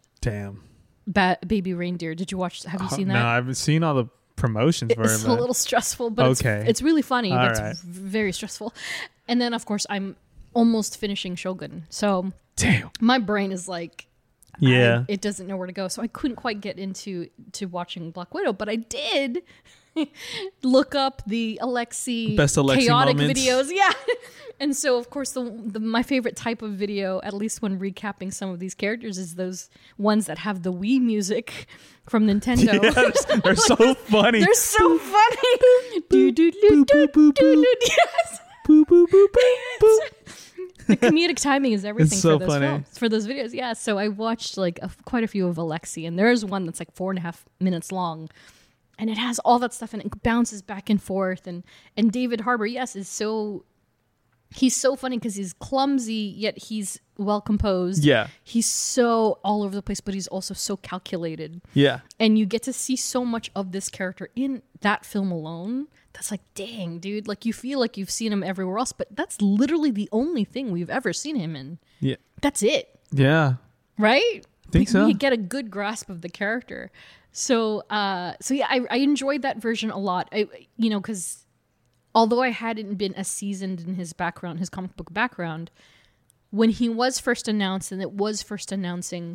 Baby Reindeer. Did you watch? Have you seen that? No, I've seen all the promotions for it. It's a little stressful, but it's really funny, but it's very stressful. And then, of course, I'm almost finishing Shogun. So my brain is like, it doesn't know where to go. So I couldn't quite get into watching Black Widow, but I did look up the Alexei best Alexei chaotic moments. Videos. Yeah. And so, of course, my favorite type of video, at least when recapping some of these characters, is those ones that have the Wii music from Nintendo. Yes, they're so funny. They're so funny. Do do do do do do. Yes. Boo, boo, boo, boo, boo. The comedic timing is everything it's so for those funny. films, for those videos. Yeah, so I watched like quite a few of Alexei, and there's one that's like 4.5 minutes long, and it has all that stuff, and it bounces back and forth. And David Harbour, yes, he's so funny because he's clumsy, yet he's well composed. Yeah, he's so all over the place, but he's also so calculated. Yeah, and you get to see so much of this character in that film alone. That's like, dang, dude. Like, you feel like you've seen him everywhere else, but that's literally the only thing we've ever seen him in. Yeah. That's it. Yeah. Right? I think so. You get a good grasp of the character. So yeah, I enjoyed that version a lot. Because although I hadn't been as seasoned in his background, his comic book background, when he was first announced, and it was first announcing,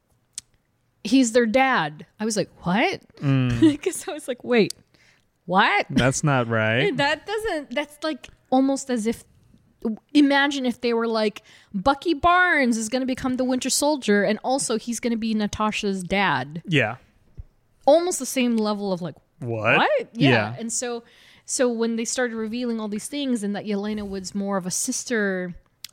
he's their dad, I was like, what? Because I was like, wait. What? That's not right. That's like almost as if, imagine if they were like, Bucky Barnes is going to become the Winter Soldier, and also he's going to be Natasha's dad. Yeah. Almost the same level of like, what? Yeah. And so when they started revealing all these things, and that Yelena was more of a sister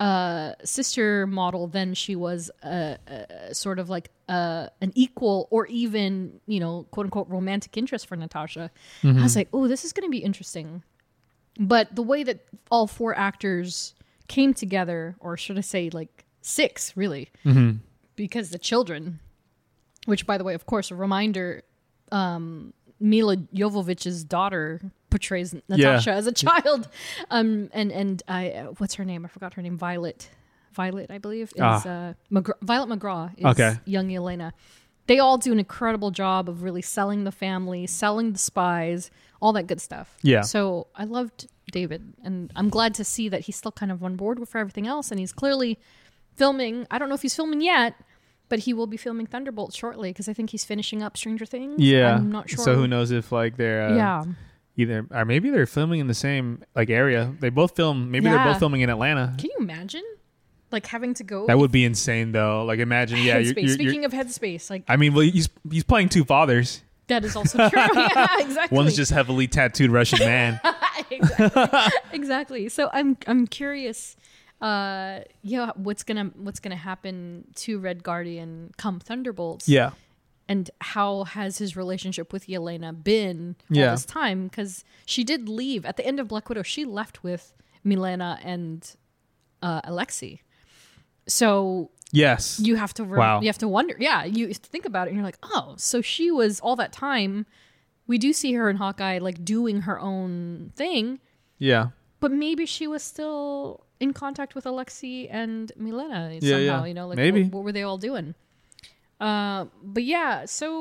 model than she was sort of like an equal or even, quote unquote romantic interest for Natasha. I was like, oh, this is going to be interesting. But the way that all 4 actors came together, or should I say like 6 really, because the children, which by the way, of course, a reminder, Mila Jovovich's daughter portrays Natasha as a child. And what's her name? I forgot her name. Violet, I believe, is Violet McGraw is young Yelena. They all do an incredible job of really selling the family, selling the spies, all that good stuff. Yeah. So I loved David, and I'm glad to see that he's still kind of on board for everything else, and he's clearly filming. I don't know if he's filming yet, but he will be filming Thunderbolt shortly, because I think he's finishing up Stranger Things. Yeah. I'm not sure. So who knows if like they're either, or maybe they're filming in the same like area. They both film. Maybe they're both filming in Atlanta. Can you imagine, like having to go? That would be insane, though. Like imagine, Headspace. Speaking of Headspace, like I mean, well, he's playing 2 fathers. That is also true. Yeah, exactly. One's just heavily tattooed Russian man. Exactly. So I'm curious. What's gonna happen to Red Guardian come Thunderbolts? Yeah. And how has his relationship with Yelena been all this time? Because she did leave at the end of Black Widow. She left with Milena and Alexei. So yes, you have to you have to wonder. Yeah, you think about it, and you're like, oh, so she was all that time. We do see her in Hawkeye like doing her own thing. Yeah, but maybe she was still in contact with Alexei and Milena somehow. Like maybe what were they all doing? But yeah, so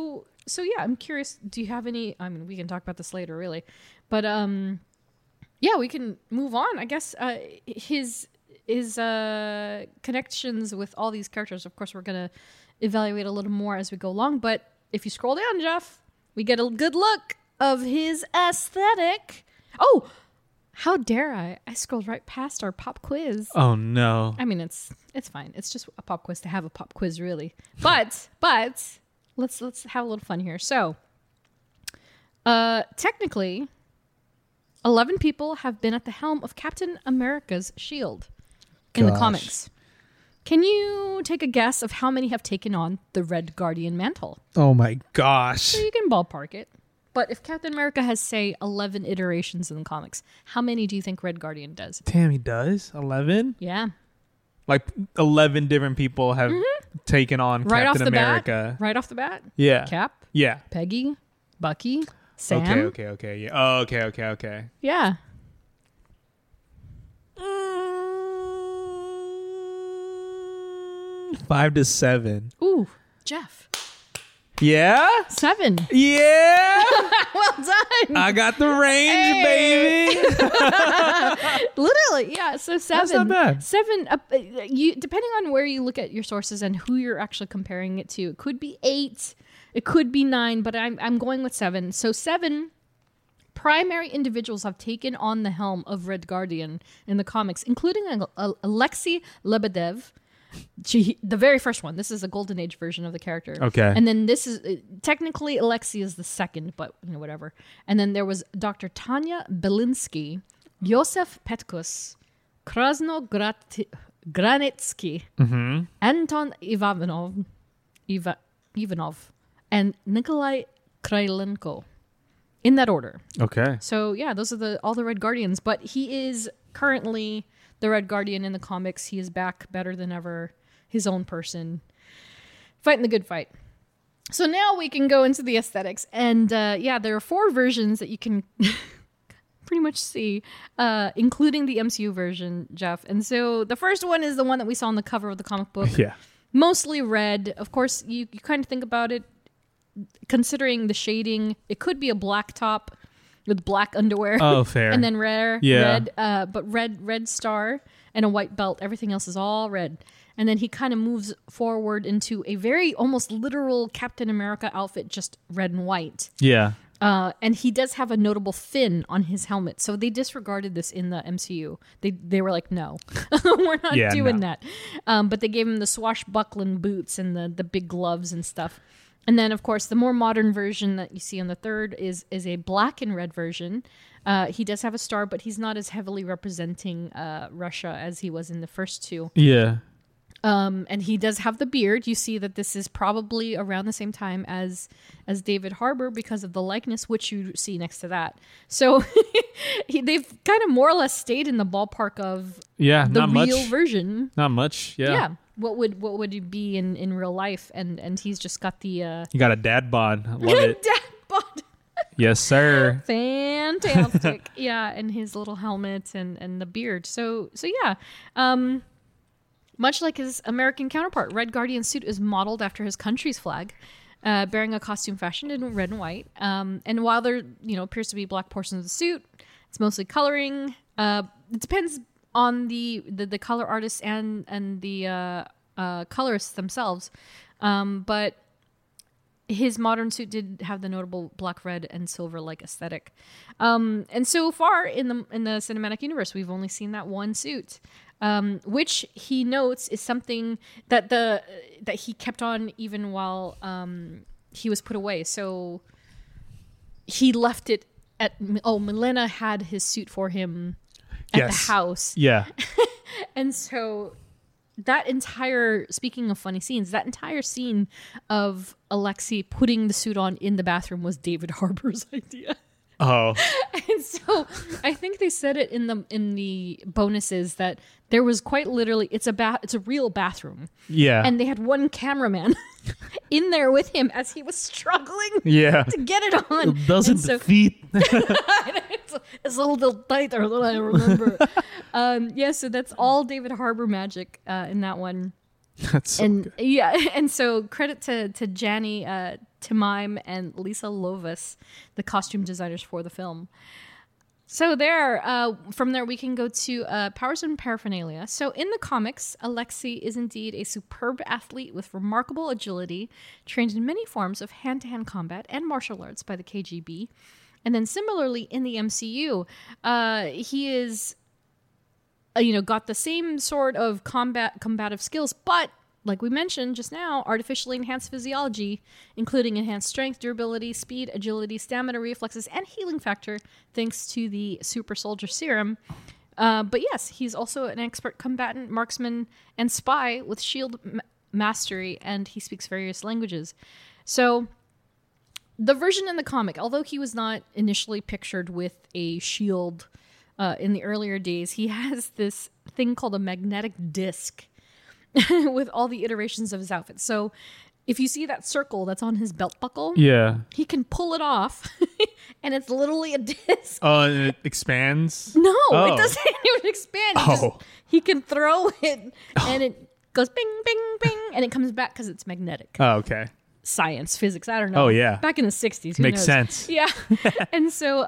yeah, I'm curious. Do you have any? I mean, we can talk about this later, really, but yeah, we can move on. I guess his connections with all these characters. Of course, we're gonna evaluate a little more as we go along. But if you scroll down, Jeff, we get a good look of his aesthetic. Oh, how dare I? I scrolled right past our pop quiz. Oh no. I mean, it's fine. It's just a pop quiz to have a pop quiz, really. But let's have a little fun here. So, technically, 11 people have been at the helm of Captain America's shield in the comics. Can you take a guess of how many have taken on the Red Guardian mantle? Oh my gosh. So you can ballpark it. But if Captain America has, say, 11 iterations in the comics, how many do you think Red Guardian does? Damn, he does? 11? Yeah. Like 11 different people have taken on Right Captain off the America. Bat, right off the bat? Yeah. Cap? Yeah. Peggy? Bucky? Sam? Okay. Yeah. Oh, okay. Yeah. 5 to 7. Ooh, Jeff. Yeah? 7. Yeah. Well done. I got the range, baby. Literally, yeah. So 7. That's not bad. 7. You depending on where you look at your sources and who you're actually comparing it to. It could be 8. It could be 9. But I'm going with 7. So 7 primary individuals have taken on the helm of Red Guardian in the comics, including Alexei Lebedev. The very first one. This is a Golden Age version of the character. Okay. And then this is technically Alexei is the second, but whatever. And then there was Dr. Tanya Belinsky, Yosef Petkus, Krasno Granitsky, Anton Ivanov, and Nikolai Krylenko. In that order. Okay. So yeah, those are all the Red Guardians. But he is currently the Red Guardian in the comics. He is back better than ever. His own person. Fighting the good fight. So now we can go into the aesthetics. And yeah, there are 4 versions that you can pretty much see, including the MCU version, Jeff. And so the first one is the one that we saw on the cover of the comic book. Yeah. Mostly red. Of course, you kind of think about it, considering the shading, it could be a black top with black underwear. Oh, fair. And then red, but red star and a white belt. Everything else is all red. And then he kind of moves forward into a very almost literal Captain America outfit, just red and white. Yeah. And he does have a notable fin on his helmet. So they disregarded this in the MCU. They were like, no, we're not doing that. But they gave him the swashbuckling boots and the big gloves and stuff. And then, of course, the more modern version that you see on the third is a black and red version. He does have a star, but he's not as heavily representing Russia as he was in the first 2. Yeah. And he does have the beard. You see that this is probably around the same time as David Harbour because of the likeness, which you see next to that. So they've kind of more or less stayed in the ballpark of the real version. Not much. Yeah. Yeah. What would it be in real life? And he's just got the you got a dad bod. I love it. Dad bod. Yes, sir. Fantastic. Yeah, and his little helmet and the beard. So yeah. Much like his American counterpart, Red Guardian's suit is modeled after his country's flag, bearing a costume fashioned in red and white. And while there appears to be black portions of the suit, it's mostly coloring. It depends on the color artists and the colorists themselves. But his modern suit did have the notable black, red, and silver like aesthetic. And so far in the cinematic universe, we've only seen that one suit, which he notes is something that he kept on even while he was put away. So he left it at Milena had his suit for him at the house. Yeah. And so that entire, speaking of funny scenes, that entire scene of Alexei putting the suit on in the bathroom was David Harbour's idea. Oh. And so I think they said it in the bonuses that there was quite literally it's a real bathroom. Yeah. And they had one cameraman in there with him as he was struggling to get it on. It doesn't fit. It's a little tighter than I remember. So that's all David Harbour magic in that one. That's so good. Yeah, and so credit to Gianni Timime and Lisa Lovas, the costume designers for the film. So from there we can go to powers and paraphernalia. So in the comics, Alexei is indeed a superb athlete with remarkable agility, trained in many forms of hand-to-hand combat and martial arts by the KGB. And then similarly in the MCU, he is, got the same sort of combative skills, but like we mentioned just now, artificially enhanced physiology, including enhanced strength, durability, speed, agility, stamina, reflexes, and healing factor, thanks to the super soldier serum. But yes, he's also an expert combatant, marksman, and spy with shield mastery, and he speaks various languages. So the version in the comic, although he was not initially pictured with a shield in the earlier days, he has this thing called a magnetic disc with all the iterations of his outfit. So if you see that circle that's on his belt buckle, he can pull it off and it's literally a disc. Oh, and it expands? No, it doesn't even expand. He can throw it and it goes bing, bing, bing, and it comes back because it's magnetic. Oh, okay. Science, physics, I don't know. Oh, yeah. Back in the 60s. Makes sense. Yeah. And so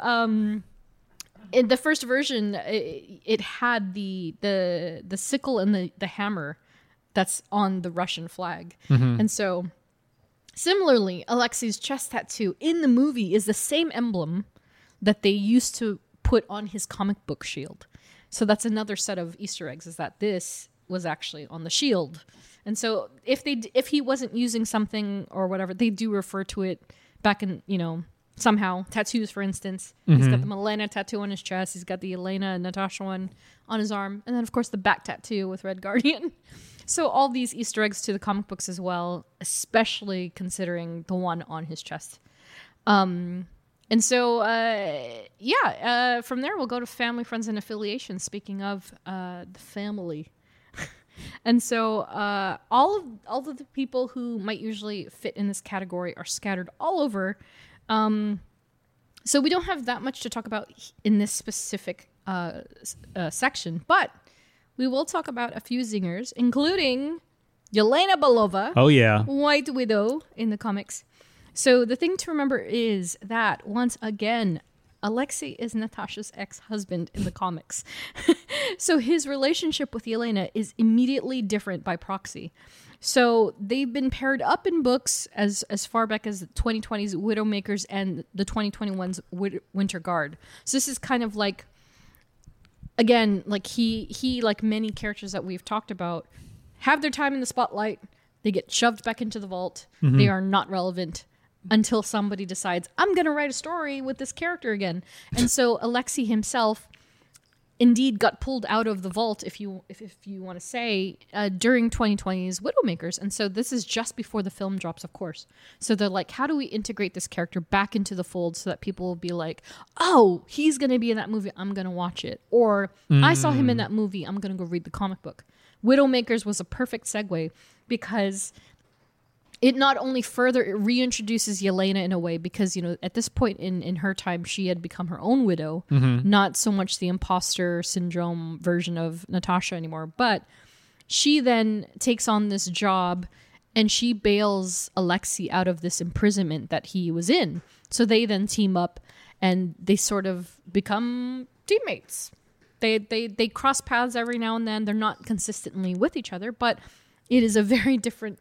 in the first version, it had the sickle and the hammer that's on the Russian flag. Mm-hmm. And so similarly, Alexei's chest tattoo in the movie is the same emblem that they used to put on his comic book shield. So that's another set of Easter eggs, is that this was actually on the shield. And so if he wasn't using something or whatever, they do refer to it back in, somehow. Tattoos, for instance. Mm-hmm. He's got the Milena tattoo on his chest. He's got the Elena and Natasha one on his arm. And then, of course, the back tattoo with Red Guardian. So all these Easter eggs to the comic books as well, especially considering the one on his chest. And so, from there we'll go to family, friends, and affiliations. Speaking of the family. And so all of the people who might usually fit in this category are scattered all over. So we don't have that much to talk about in this specific section, but we will talk about a few zingers, including Yelena Belova. Oh, yeah. White Widow in the comics. So the thing to remember is that, once again, Alexei is Natasha's ex-husband in the comics. So his relationship with Yelena is immediately different by proxy. So they've been paired up in books as far back as the 2020's Widowmakers and the 2021's Winter Guard. So this is kind of like, again, like he like many characters that we've talked about, have their time in the spotlight. They get shoved back into the vault. Mm-hmm. They are not relevant until somebody decides, I'm going to write a story with this character again. And so Alexei himself indeed got pulled out of the vault, if you want to say, during 2020's Widowmakers. And so this is just before the film drops, of course. So they're like, how do we integrate this character back into the fold so that people will be like, oh, he's going to be in that movie, I'm going to watch it. Or I saw him in that movie, I'm going to go read the comic book. Widowmakers was a perfect segue because it not only further reintroduces Yelena in a way, because, at this point in her time, she had become her own widow, not so much the imposter syndrome version of Natasha anymore, but she then takes on this job and she bails Alexei out of this imprisonment that he was in. So they then team up and they sort of become teammates. They cross paths every now and then. They're not consistently with each other, but it is a very different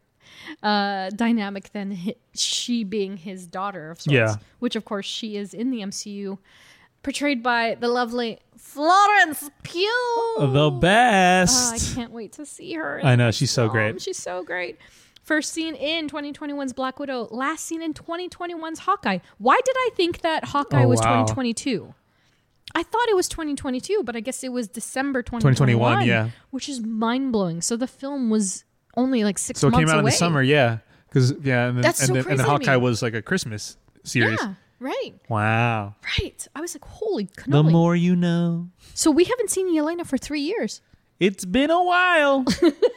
dynamic than she being his daughter of sorts, which of course she is in the MCU, portrayed by the lovely Florence Pugh, the best. I can't wait to see her. I know, she's so great. She's so great. First seen in 2021's Black Widow, last seen in 2021's Hawkeye. Why did I think that Hawkeye was 2022? I thought it was 2022, but I guess it was December 2021, yeah, which is mind-blowing. So the film was only like 6 months away. So it came out in the summer, yeah. And then Hawkeye me. was like a Christmas series. Yeah, right. Wow. Right. I was like, holy cannoli. The more you know. So we haven't seen Yelena for 3 years. It's been a while.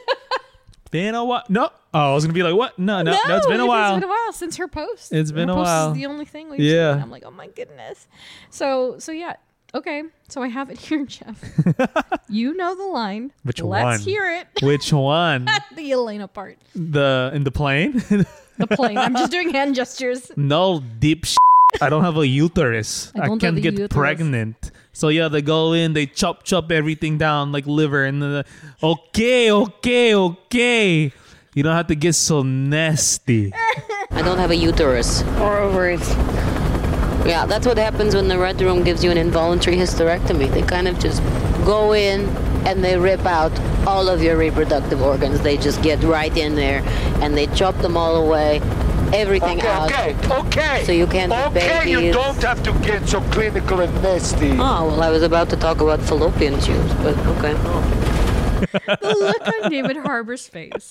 Been a while. No. Oh, I was going to be like, what? No, it's been a while. It's been a while since her post. It's been a while. Her post is the only thing we've seen. I'm like, oh my goodness. So yeah. Okay, so I have it here, Jeff. You know the line. Which one? Let's hear it. Which one? The Yelena part. In the plane? the plane. I'm just doing hand gestures. No deep I don't have a uterus. I can't get pregnant. So yeah, they go in, they chop everything down like liver, and then okay. You don't have to get so nasty. I don't have a uterus or ovaries. Yeah, that's what happens when the Red Room gives you an involuntary hysterectomy. They kind of just go in and they rip out all of your reproductive organs. They just get right in there and they chop them all away. Everything out. Okay. So you can't have babies. You don't have to get so clinical and nasty. Oh, well, I was about to talk about fallopian tubes, but okay. The look on David Harbour's face.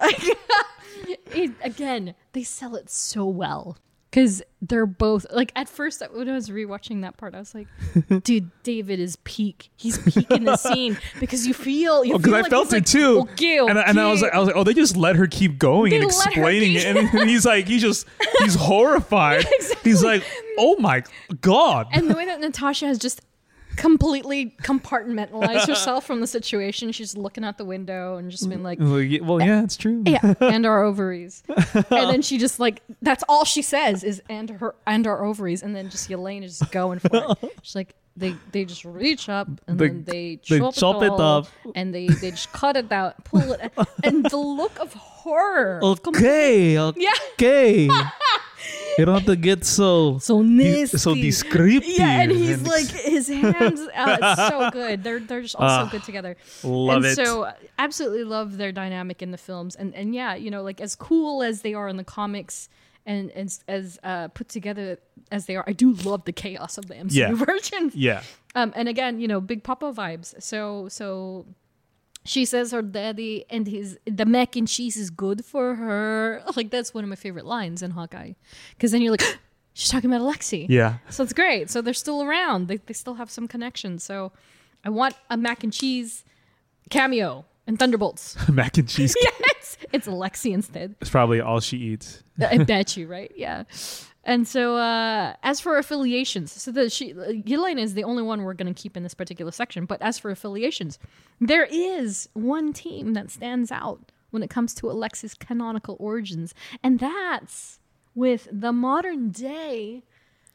Again, they sell it so well. Because they're both, like, at first, when I was rewatching that part, I was like, dude, David is peak. He's peaking the scene. Because you feel because I like felt it too. Okay. And I was like, oh, they just let her keep going and explaining it. And he's horrified. Exactly. He's like, oh my God. And the way that Natasha has just completely compartmentalized herself from the situation. She's looking out the window and just been like, well, yeah, it's true. Yeah, and our ovaries. And then she just like, that's all she says is and our ovaries. And then just Yelena is just going for it. She's like, they just reach up and then they chop it up and they just cut it out, pull it, and the look of horror. Okay. Yeah. You don't have to get so nasty, so descriptive. Yeah, and he's like his hands. It's so good. They're just all so good together. Love it. So absolutely love their dynamic in the films, and yeah, you know, like as cool as they are in the comics, and as put together as they are, I do love the chaos of the MCU version. Yeah. And again, you know, Big Papa vibes. So. She says her daddy and the mac and cheese is good for her. Like, that's one of my favorite lines in Hawkeye. Because then you're like, she's talking about Alexei. Yeah. So it's great. So they're still around. They still have some connection. So I want a mac and cheese cameo in Thunderbolts. Mac and cheese. Yes. It's Alexei instead. It's probably all she eats. I bet you, right? Yeah. And so as for affiliations, so Yelena is the only one we're going to keep in this particular section. But as for affiliations, there is one team that stands out when it comes to Alexei's canonical origins. And that's with the modern day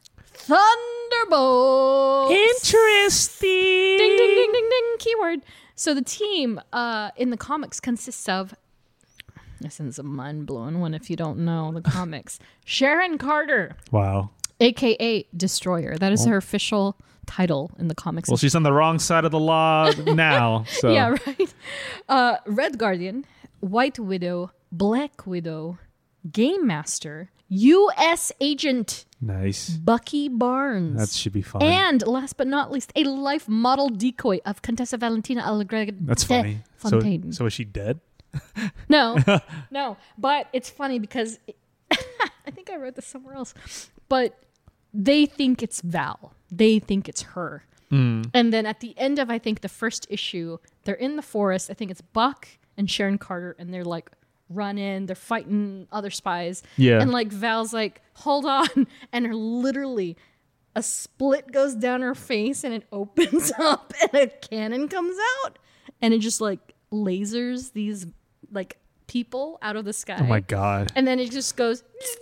Thunderbolts. Interesting. Ding, ding, ding, ding, ding. Keyword. So the team in the comics consists of, this is a mind-blowing one if you don't know the comics, Sharon Carter. Wow. AKA Destroyer. That is her official title in the comics. Well, she's on the wrong side of the law now. So. Yeah, right. Red Guardian, White Widow, Black Widow, Game Master, U.S. Agent. Nice. Bucky Barnes. That should be fun. And last but not least, a life model decoy of Contessa Valentina Allegra. That's funny. Fontaine. So is she dead? No. But it's funny because I think I wrote this somewhere else. But they think it's Val. They think it's her. And then at the end of, I think, the first issue, they're in the forest. I think it's Buck and Sharon Carter, and they're like running. They're fighting other spies. Yeah. And like Val's like, hold on. And her literally a split goes down her face and it opens up and a cannon comes out. And it just like lasers these like people out of the sky. Oh my God. And then it just goes.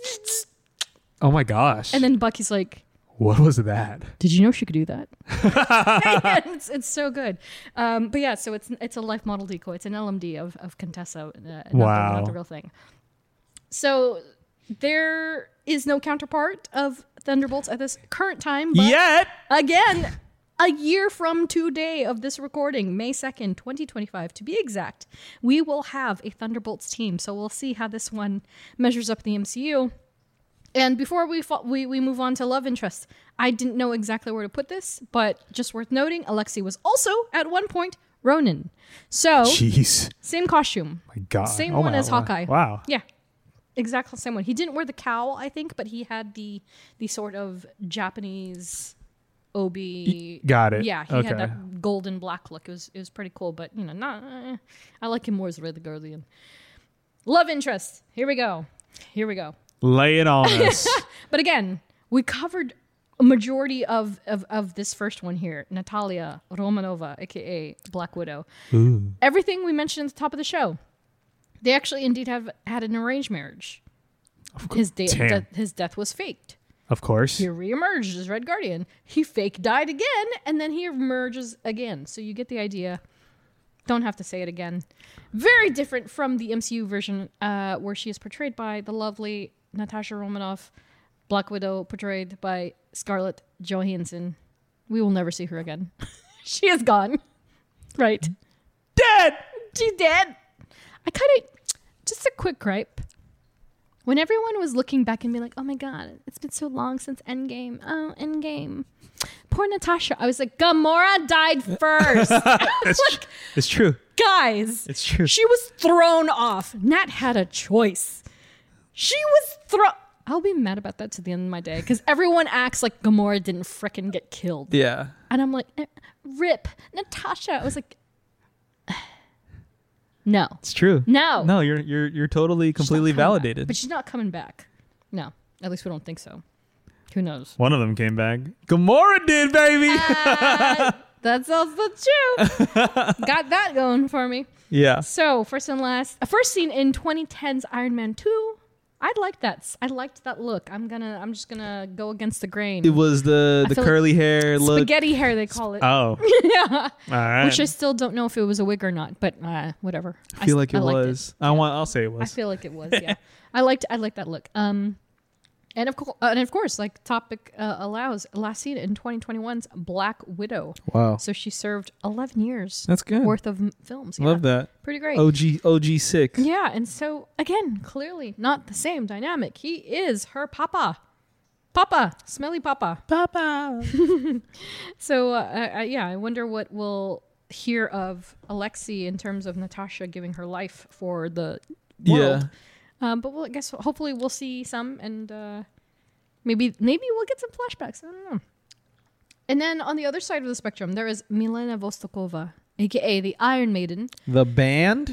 Oh my gosh. And then Bucky's like, what was that? did you know she could do that? Yeah, it's so good. But yeah, so it's a life model decoy. It's an LMD of Contessa. Not the real thing. So there is no counterpart of Thunderbolts at this current time. But yet. Again, a year from today of this recording, May 2nd, 2025, to be exact, we will have a Thunderbolts team. So we'll see how this one measures up in the MCU. And before we move on to love interest, I didn't know exactly where to put this, but just worth noting, Alexei was also, at one point, Ronin. So, jeez. Same costume. My God. Same one as Hawkeye. Wow. Yeah. Exactly the same one. He didn't wear the cowl, I think, but he had the sort of Japanese obi. Got it. Yeah, he had that golden black look. It was pretty cool, but you know, I like him more as Red Guardian. Love interest. Here we go. Lay it on us. But again, we covered a majority of this first one here. Natalia Romanova, aka Black Widow. Ooh. Everything we mentioned at the top of the show. They actually indeed have had an arranged marriage. His death was faked. Of course. He reemerged as Red Guardian. He fake died again, and then he emerges again. So you get the idea. Don't have to say it again. Very different from the MCU version, where she is portrayed by the lovely Natasha Romanoff, Black Widow, portrayed by Scarlett Johansson. We will never see her again. She is gone. Right. Dead! She's dead. Just a quick gripe. When everyone was looking back and being like, oh my God, it's been so long since Endgame. Oh, Endgame. Poor Natasha. I was like, Gamora died first. It's true. Guys. It's true. She was thrown off. Nat had a choice. She was thrown. I'll be mad about that to the end of my day because everyone acts like Gamora didn't frickin' get killed. Yeah. And I'm like, rip. Natasha. I was like, no. It's true. No. You're totally completely validated. But she's not coming back. No. At least we don't think so. Who knows? One of them came back. Gamora did, baby. That's also true. Got that going for me. Yeah. So, first and last, first scene in 2010's Iron Man 2. I liked that look. I'm just gonna go against the grain. It was the curly hair look. Spaghetti hair, they call it. Oh. Yeah. All right. Which I still don't know if it was a wig or not, but whatever. I feel like it was. I'll say it was. I feel like it was, yeah. I liked that look. And of course, like topic allows, last seen in 2021's Black Widow. Wow. So she served 11 years. That's good. Worth of films. Love that. Pretty great. OG sick. Yeah, and so again, clearly not the same dynamic. He is her papa. Smelly papa. So I wonder what we'll hear of Alexei in terms of Natasha giving her life for the world. Yeah. But I guess hopefully we'll see some, and maybe we'll get some flashbacks. I don't know. And then on the other side of the spectrum, there is Milena Vostokova, aka the Iron Maiden. The band?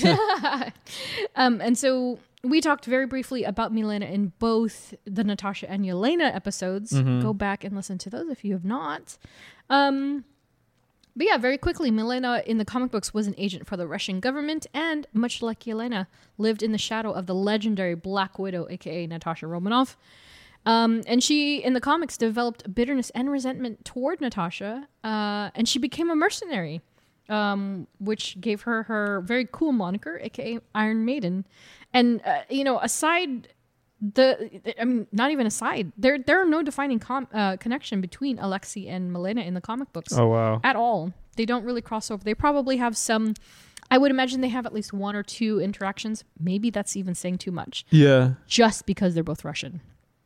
And so we talked very briefly about Milena in both the Natasha and Yelena episodes. Mm-hmm. Go back and listen to those if you have not. But yeah, very quickly, Milena in the comic books was an agent for the Russian government and, much like Yelena, lived in the shadow of the legendary Black Widow, aka Natasha Romanoff. And she, in the comics, developed bitterness and resentment toward Natasha, and she became a mercenary, which gave her her very cool moniker, aka Iron Maiden. And, aside... not even aside. There are no defining connection between Alexei and Milena in the comic books. Oh, wow. At all. They don't really cross over. They probably have some... I would imagine they have at least one or two interactions. Maybe that's even saying too much. Yeah. Just because they're both Russian.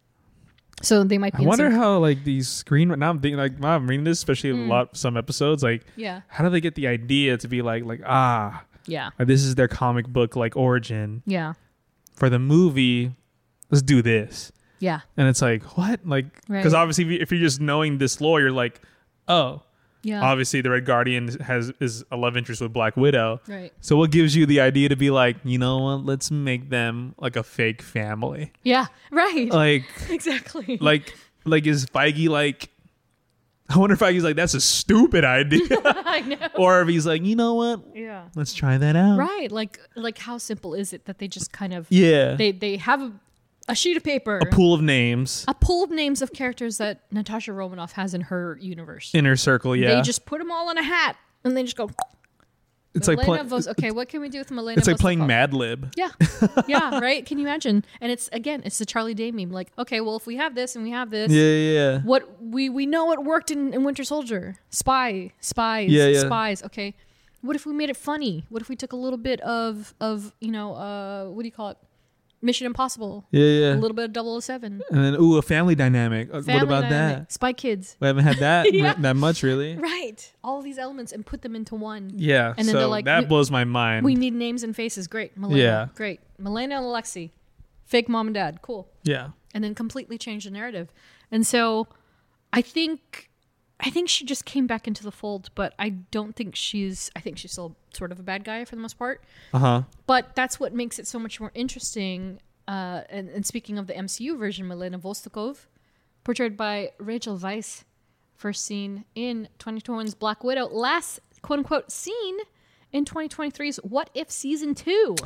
So they might be... I wonder how, like, these screen... Now I'm thinking, like, I'm reading this, especially some episodes. Like, yeah. How do they get the idea to be like, yeah. Like, this is their comic book, like, origin. Yeah. For the movie... Let's do this. Yeah. And it's like, what? Like, because obviously if you're just knowing this lore, you're like, oh, yeah. Obviously the Red Guardian is a love interest with Black Widow. Right. So what gives you the idea to be like, you know what? Let's make them like a fake family. Yeah. Right. Like, exactly. Like is Feige like, I wonder if Feige's like, that's a stupid idea. I know. Or if he's like, you know what? Yeah. Let's try that out. Right. Like how simple is it that they just kind of, they have a sheet of paper. A pool of names. A pool of names of characters that Natasha Romanoff has in her universe. Inner circle, yeah. They just put them all in a hat and they just go. It's Milena like okay, what can we do with Milena? It's like playing Mad Lib. Yeah, yeah, right. Can you imagine? And it's the Charlie Day meme. Like, okay, well, if we have this and we have this, yeah. What we know it worked in Winter Soldier. Spies. Okay, what if we made it funny? What if we took a little bit of what do you call it? Mission Impossible. Yeah. A little bit of 007. And then, a family dynamic. What about that? Spy Kids. We haven't had that that much, really. Right. All these elements and put them into one. Yeah. And then they're like, that blows my mind. We need names and faces. Great. Milena. Yeah. Great. Milena and Alexei. Fake mom and dad. Cool. Yeah. And then completely change the narrative. And so I think she just came back into the fold, but I think she's still sort of a bad guy for the most part. Uh-huh. But that's what makes it so much more interesting. And speaking of the MCU version, Milena Vostokov, portrayed by Rachel Weisz, first seen in 2021's Black Widow, last quote-unquote seen in 2023's What If Season 2.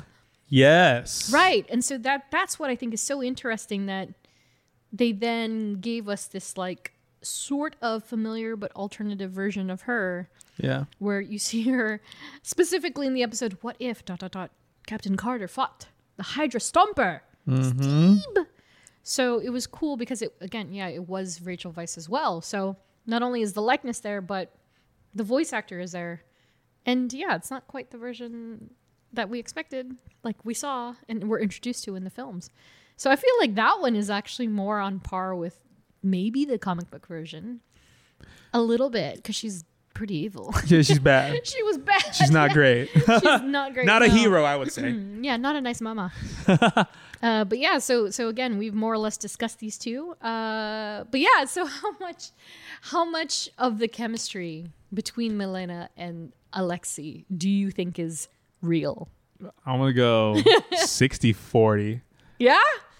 Yes. Right. And so that's what I think is so interesting, that they then gave us this like sort of familiar but alternative version of her. Yeah. Where you see her specifically in the episode, what if ... Captain Carter fought the Hydra Stomper. Steve. So it was cool because it was Rachel Weisz as well. So not only is the likeness there, but the voice actor is there. And yeah, it's not quite the version that we expected, like we saw and were introduced to in the films. So I feel like that one is actually more on par with maybe the comic book version. A little bit, because she's pretty evil. Yeah, she's bad. She was bad. She's not great. She's not great. Not a hero, I would say. Yeah, not a nice mama. But yeah, so again, we've more or less discussed these two. But yeah, so how much of the chemistry between Milena and Alexei do you think is real? I'm gonna go 60-40. Yeah?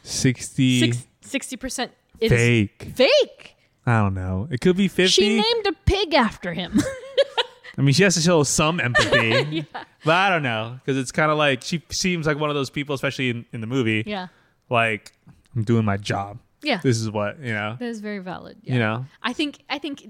60% is fake. Fake? I don't know. It could be 50. She named a pig after him. I mean, she has to show some empathy. Yeah. But I don't know. Because it's kind of like, she seems like one of those people, especially in the movie. Yeah. Like, I'm doing my job. Yeah. This is what, That is very valid. Yeah. You know? I think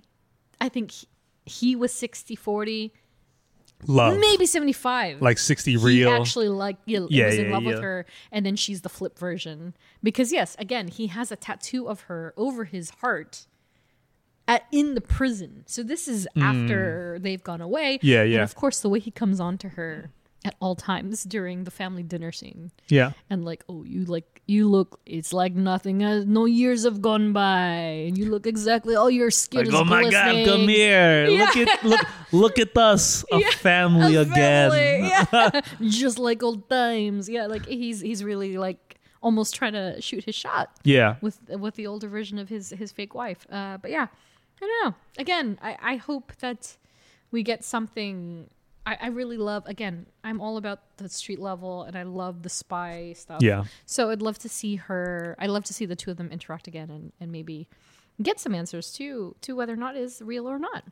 he was 60-40. Love. Maybe 75. Like 60 real. He actually was in love with her, and then she's the flip version. Because yes, again, he has a tattoo of her over his heart in the prison. So this is after they've gone away. Yeah. And of course, the way he comes on to her at all times during the family dinner scene. Yeah. And like, oh, you look, it's like nothing, no years have gone by, and you look exactly, all your skin like, is oh glistening. my God, come here. Yeah. Look at us, a family again. Yeah. Just like old times. Yeah, like he's really like almost trying to shoot his shot. Yeah. With the older version of his fake wife. But yeah, I don't know. Again, I hope that we get something. I really love, again, I'm all about the street level, and I love the spy stuff. Yeah. So I'd love to see the two of them interact again and maybe get some answers to whether or not it is real or not.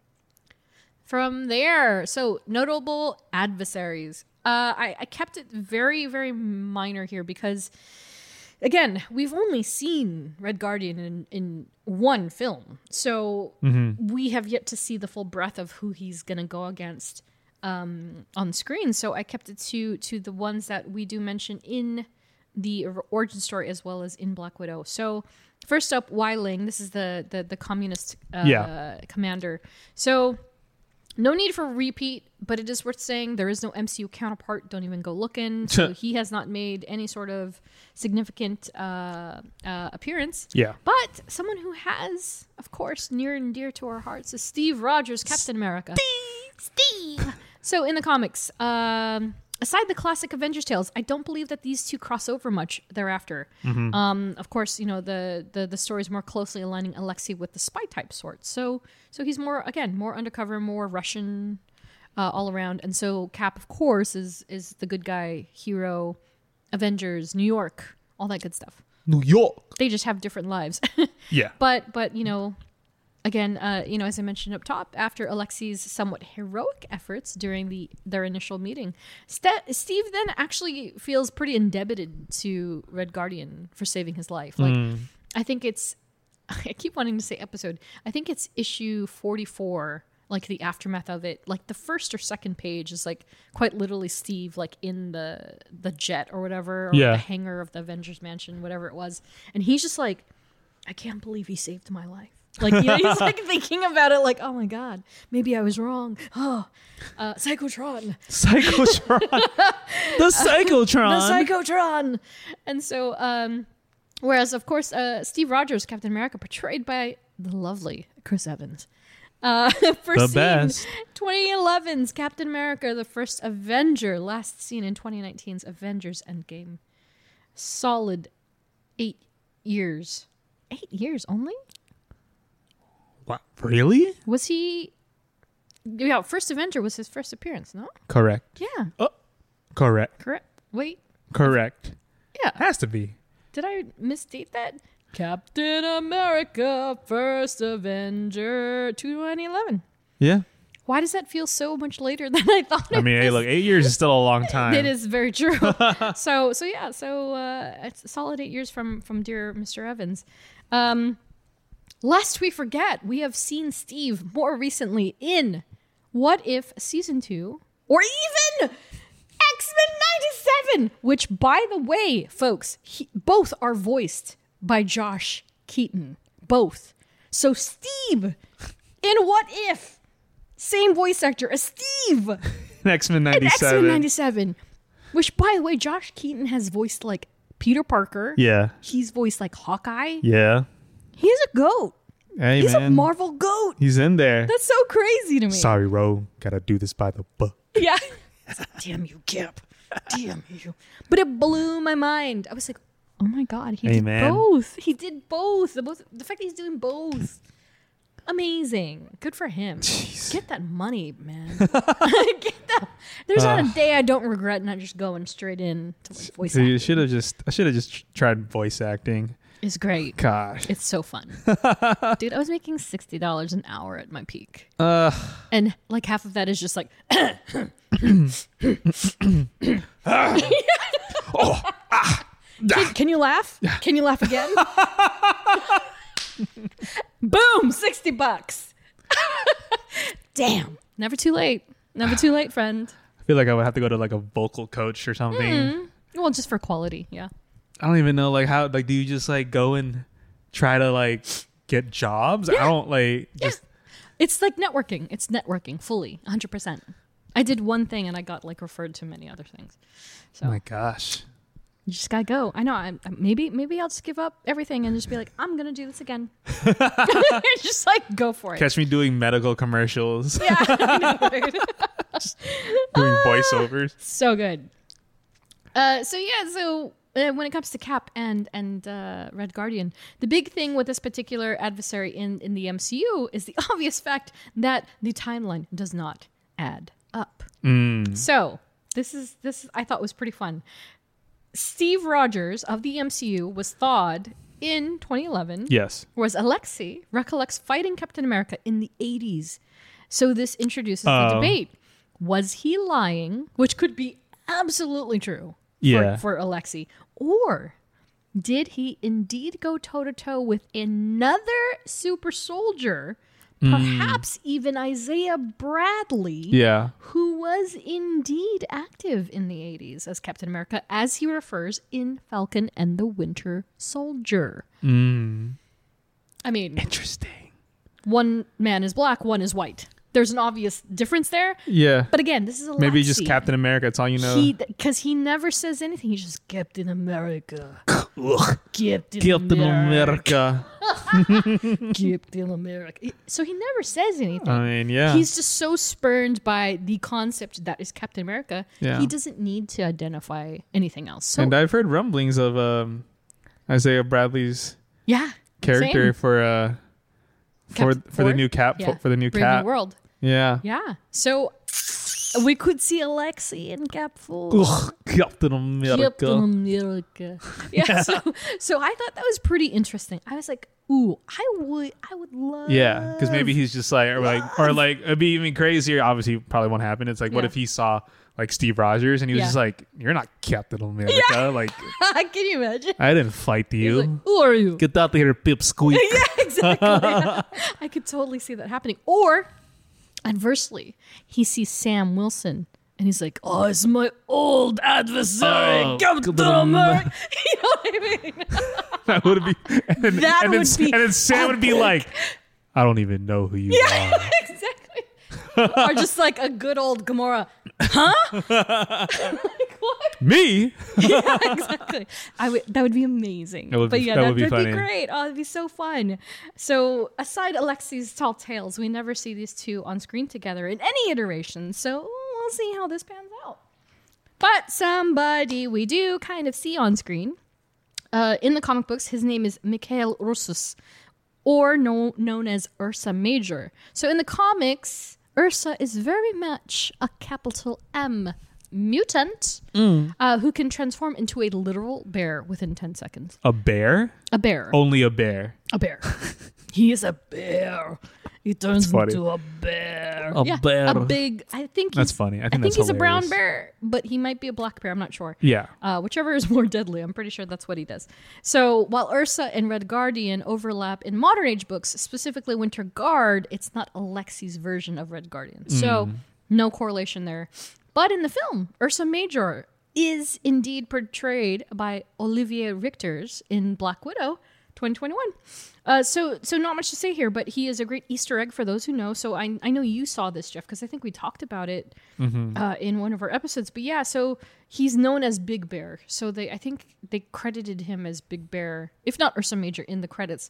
From there, so notable adversaries. I kept it very, very minor here because, again, we've only seen Red Guardian in one film. So we have yet to see the full breadth of who he's going to go against on screen. So I kept it to the ones that we do mention in the origin story as well as in Black Widow. So first up, Wai Ling. This is the communist commander. So no need for a repeat, but it is worth saying there is no MCU counterpart. Don't even go looking. So he has not made any sort of significant appearance. Yeah. But someone who has, of course, near and dear to our hearts is Steve Rogers, Captain America. Steve! So in the comics, aside the classic Avengers tales, I don't believe that these two cross over much thereafter. Of course, the story is more closely aligning Alexei with the spy type sort. So he's more undercover, more Russian all around. And so Cap, of course, is the good guy, hero, Avengers, New York, all that good stuff. New York. They just have different lives. Yeah. But again, as I mentioned up top, after Alexei's somewhat heroic efforts during their initial meeting, Steve then actually feels pretty indebted to Red Guardian for saving his life. Like, I think I keep wanting to say episode. I think it's issue 44, like the aftermath of it. Like the first or second page is like quite literally Steve like in the jet or whatever, or the hangar of the Avengers Mansion, whatever it was. And he's just like, I can't believe he saved my life. Like, he's like thinking about it like, oh my God, maybe I was wrong. Oh, Psychotron. The Psychotron. And so, whereas, of course, Steve Rogers, Captain America, portrayed by the lovely Chris Evans. First the scene, 2011's Captain America, the first Avenger, last seen in 2019's Avengers Endgame. Solid 8 years. 8 years only? What? Really? Was he... Yeah, first Avenger was his first appearance, no? Correct. Yeah. Oh, correct. Wait. Correct. Yeah. Has to be. Did I misstate that? Captain America, first Avenger, 2011. Yeah. Why does that feel so much later than I thought? I mean, hey, look, 8 years is still a long time. It is very true. It's a solid 8 years from dear Mr. Evans. Lest we forget, we have seen Steve more recently in What If Season 2, or even X-Men 97, which, by the way, folks, both are voiced by Josh Keaton. Both. So Steve in What If, same voice actor as Steve in X-Men 97. X-Men 97. Which, by the way, Josh Keaton has voiced like Peter Parker. Yeah. He's voiced like Hawkeye. Yeah. He's a goat. Hey, He's man. a Marvel goat. He's in there. That's so crazy to me. Sorry, Ro. Gotta do this by the book. Yeah. Damn you, Gip. Damn you. But it blew my mind. I was like, oh my God, he did both. He did both. The fact that he's doing both. Amazing. Good for him. Jeez. Get that money, man. Get that. There's not a day I don't regret not just going straight in to voice acting. I should have just tried voice acting. It's great. Gosh. It's so fun. Dude, I was making $60 an hour at my peak. And like half of that is just like Can you laugh? Can you laugh again? Boom, $60. Damn. Never too late. Never too late, friend. I feel like I would have to go to like a vocal coach or something. Well, just for quality, yeah. I don't even know like how like do you just like go and try to like get jobs? Yeah. I don't like just It's like networking. It's networking fully, 100%. I did one thing and I got like referred to many other things. So oh my gosh. you just gotta go. I know. Maybe I'll just give up everything and just be like, I'm gonna do this again. Just like go for it. Catch me doing medical commercials. Yeah, I know, right? Doing voiceovers. So good. So when it comes to Cap and Red Guardian, the big thing with this particular adversary in the MCU is the obvious fact that the timeline does not add up. So this I thought was pretty fun. Steve Rogers of the MCU was thawed in 2011. Yes. Whereas Alexei recollects fighting Captain America in the 80s. So this introduces the debate. Was he lying? Which could be absolutely true for Alexei. Or did he indeed go toe-to-toe with another super soldier, perhaps even Isaiah Bradley, who was indeed active in the 80s as Captain America, as he refers in Falcon and the Winter Soldier? I mean, interesting. One man is black, one is white. There's an obvious difference there. Yeah. But again, this is a maybe just Captain America. That's all you know. Because he never says anything. He's just Captain America. Captain America. Captain America. So he never says anything. I mean, yeah. He's just so spurned by the concept that is Captain America. Yeah. He doesn't need to identify anything else. So, and I've heard rumblings of Isaiah Bradley's character same. for the new Cap for the new Brave Cap New World. Yeah. Yeah. So we could see Alexei and Cap full. Captain America. Captain America. Yeah. So I thought that was pretty interesting. I was like, ooh, I would love. Yeah, because maybe he's just like, or it'd be even crazier. Obviously, probably won't happen. It's like, what if he saw like Steve Rogers and he was just like, "You're not Captain America." Yeah. Like, can you imagine? I didn't fight you. Like, who are you? Get out of here, Pipsqueak. Yeah, exactly. I could totally see that happening. Or adversely, he sees Sam Wilson and he's like, "Oh, it's my old adversary, Captain America." You know what I mean? That would be. And then Sam would be like, "I don't even know who you are." Exactly. Or just like a good old Gamora, huh? Like what? Me? Yeah, exactly. That would be amazing. That would be funny. Great. Oh, it'd be so fun. So aside Alexei's tall tales, we never see these two on screen together in any iteration. So we'll see how this pans out. But somebody we do kind of see on screen. In the comic books, his name is Mikhail Russos, or known as Ursa Major. So in the comics, Ursa is very much a capital M mutant who can transform into a literal bear within 10 seconds. A bear? A bear. Only a bear. A bear. He is a bear. He turns into a bear. A bear. A big. I think that's funny. I think he's hilarious. a brown bear, but he might be a black bear. I'm not sure. Yeah. Whichever is more deadly. I'm pretty sure that's what he does. So while Ursa and Red Guardian overlap in modern age books, specifically Winter Guard, it's not Alexi's version of Red Guardian. So no correlation there. But in the film, Ursa Major is indeed portrayed by Olivier Richters in Black Widow 2021. So not much to say here, but he is a great Easter egg for those who know. So I know you saw this, Jeff, because I think we talked about it in one of our episodes. But yeah, so he's known as Big Bear. So I think they credited him as Big Bear, if not Ursa Major, in the credits.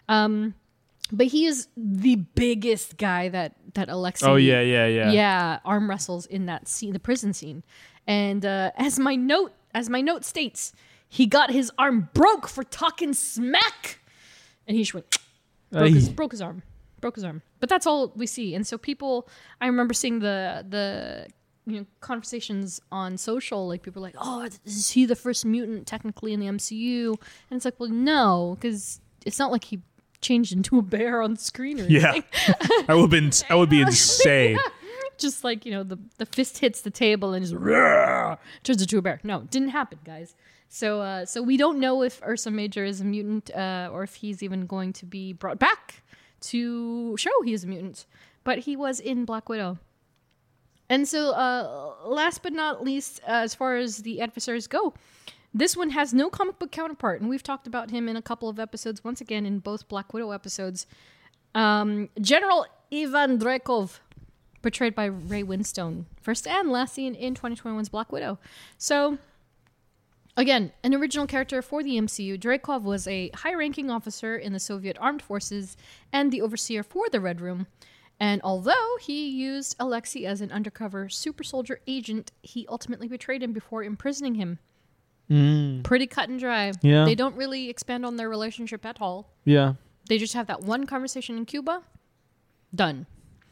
But he is the biggest guy that Alexei. Oh yeah, arm wrestles in that scene, the prison scene. And as my note states, he got his arm broke for talking smack, and he just went broke his arm. But that's all we see. And so people, I remember seeing the conversations on social, like people are like, oh, is he the first mutant technically in the MCU? And it's like, well, no, because it's not like he changed into a bear on screen or anything. That would be insane. Just like, the fist hits the table and just turns into a bear. No, didn't happen, guys. So we don't know if Ursa Major is a mutant or if he's even going to be brought back to show he is a mutant. But he was in Black Widow. And so last but not least, as far as the adversaries go, this one has no comic book counterpart. And we've talked about him in a couple of episodes, once again, in both Black Widow episodes. General Ivan Dreykov, portrayed by Ray Winstone, first and last seen in 2021's Black Widow. So, again, an original character for the MCU. Dreykov was a high-ranking officer in the Soviet armed forces and the overseer for the Red Room. And although he used Alexei as an undercover super soldier agent, he ultimately betrayed him before imprisoning him. Pretty cut and dry. Yeah. They don't really expand on their relationship at all. Yeah. They just have that one conversation in Cuba. Done.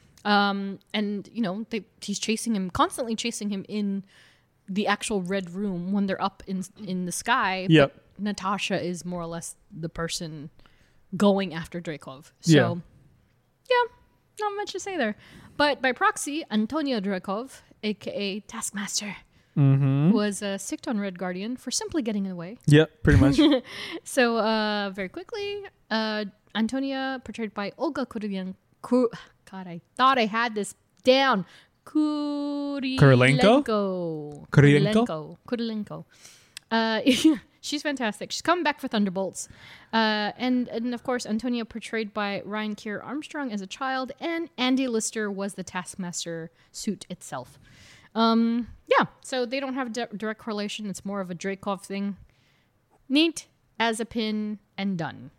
And he's constantly chasing him in the actual Red Room when they're up in the sky. Yep. But Natasha is more or less the person going after Dreykov. So, yeah, not much to say there. But by proxy, Antonio Dreykov, aka Taskmaster, was sicked on Red Guardian for simply getting in the way. Yep, pretty much. So, very quickly, Antonia, portrayed by Olga Kurylenko. God, I thought I had this down. Kurylenko. She's fantastic. She's coming back for Thunderbolts. And of course, Antonia, portrayed by Ryan Keir Armstrong as a child, and Andy Lister was the Taskmaster suit itself. So they don't have direct correlation. It's more of a Dreykov thing. Neat as a pin and done.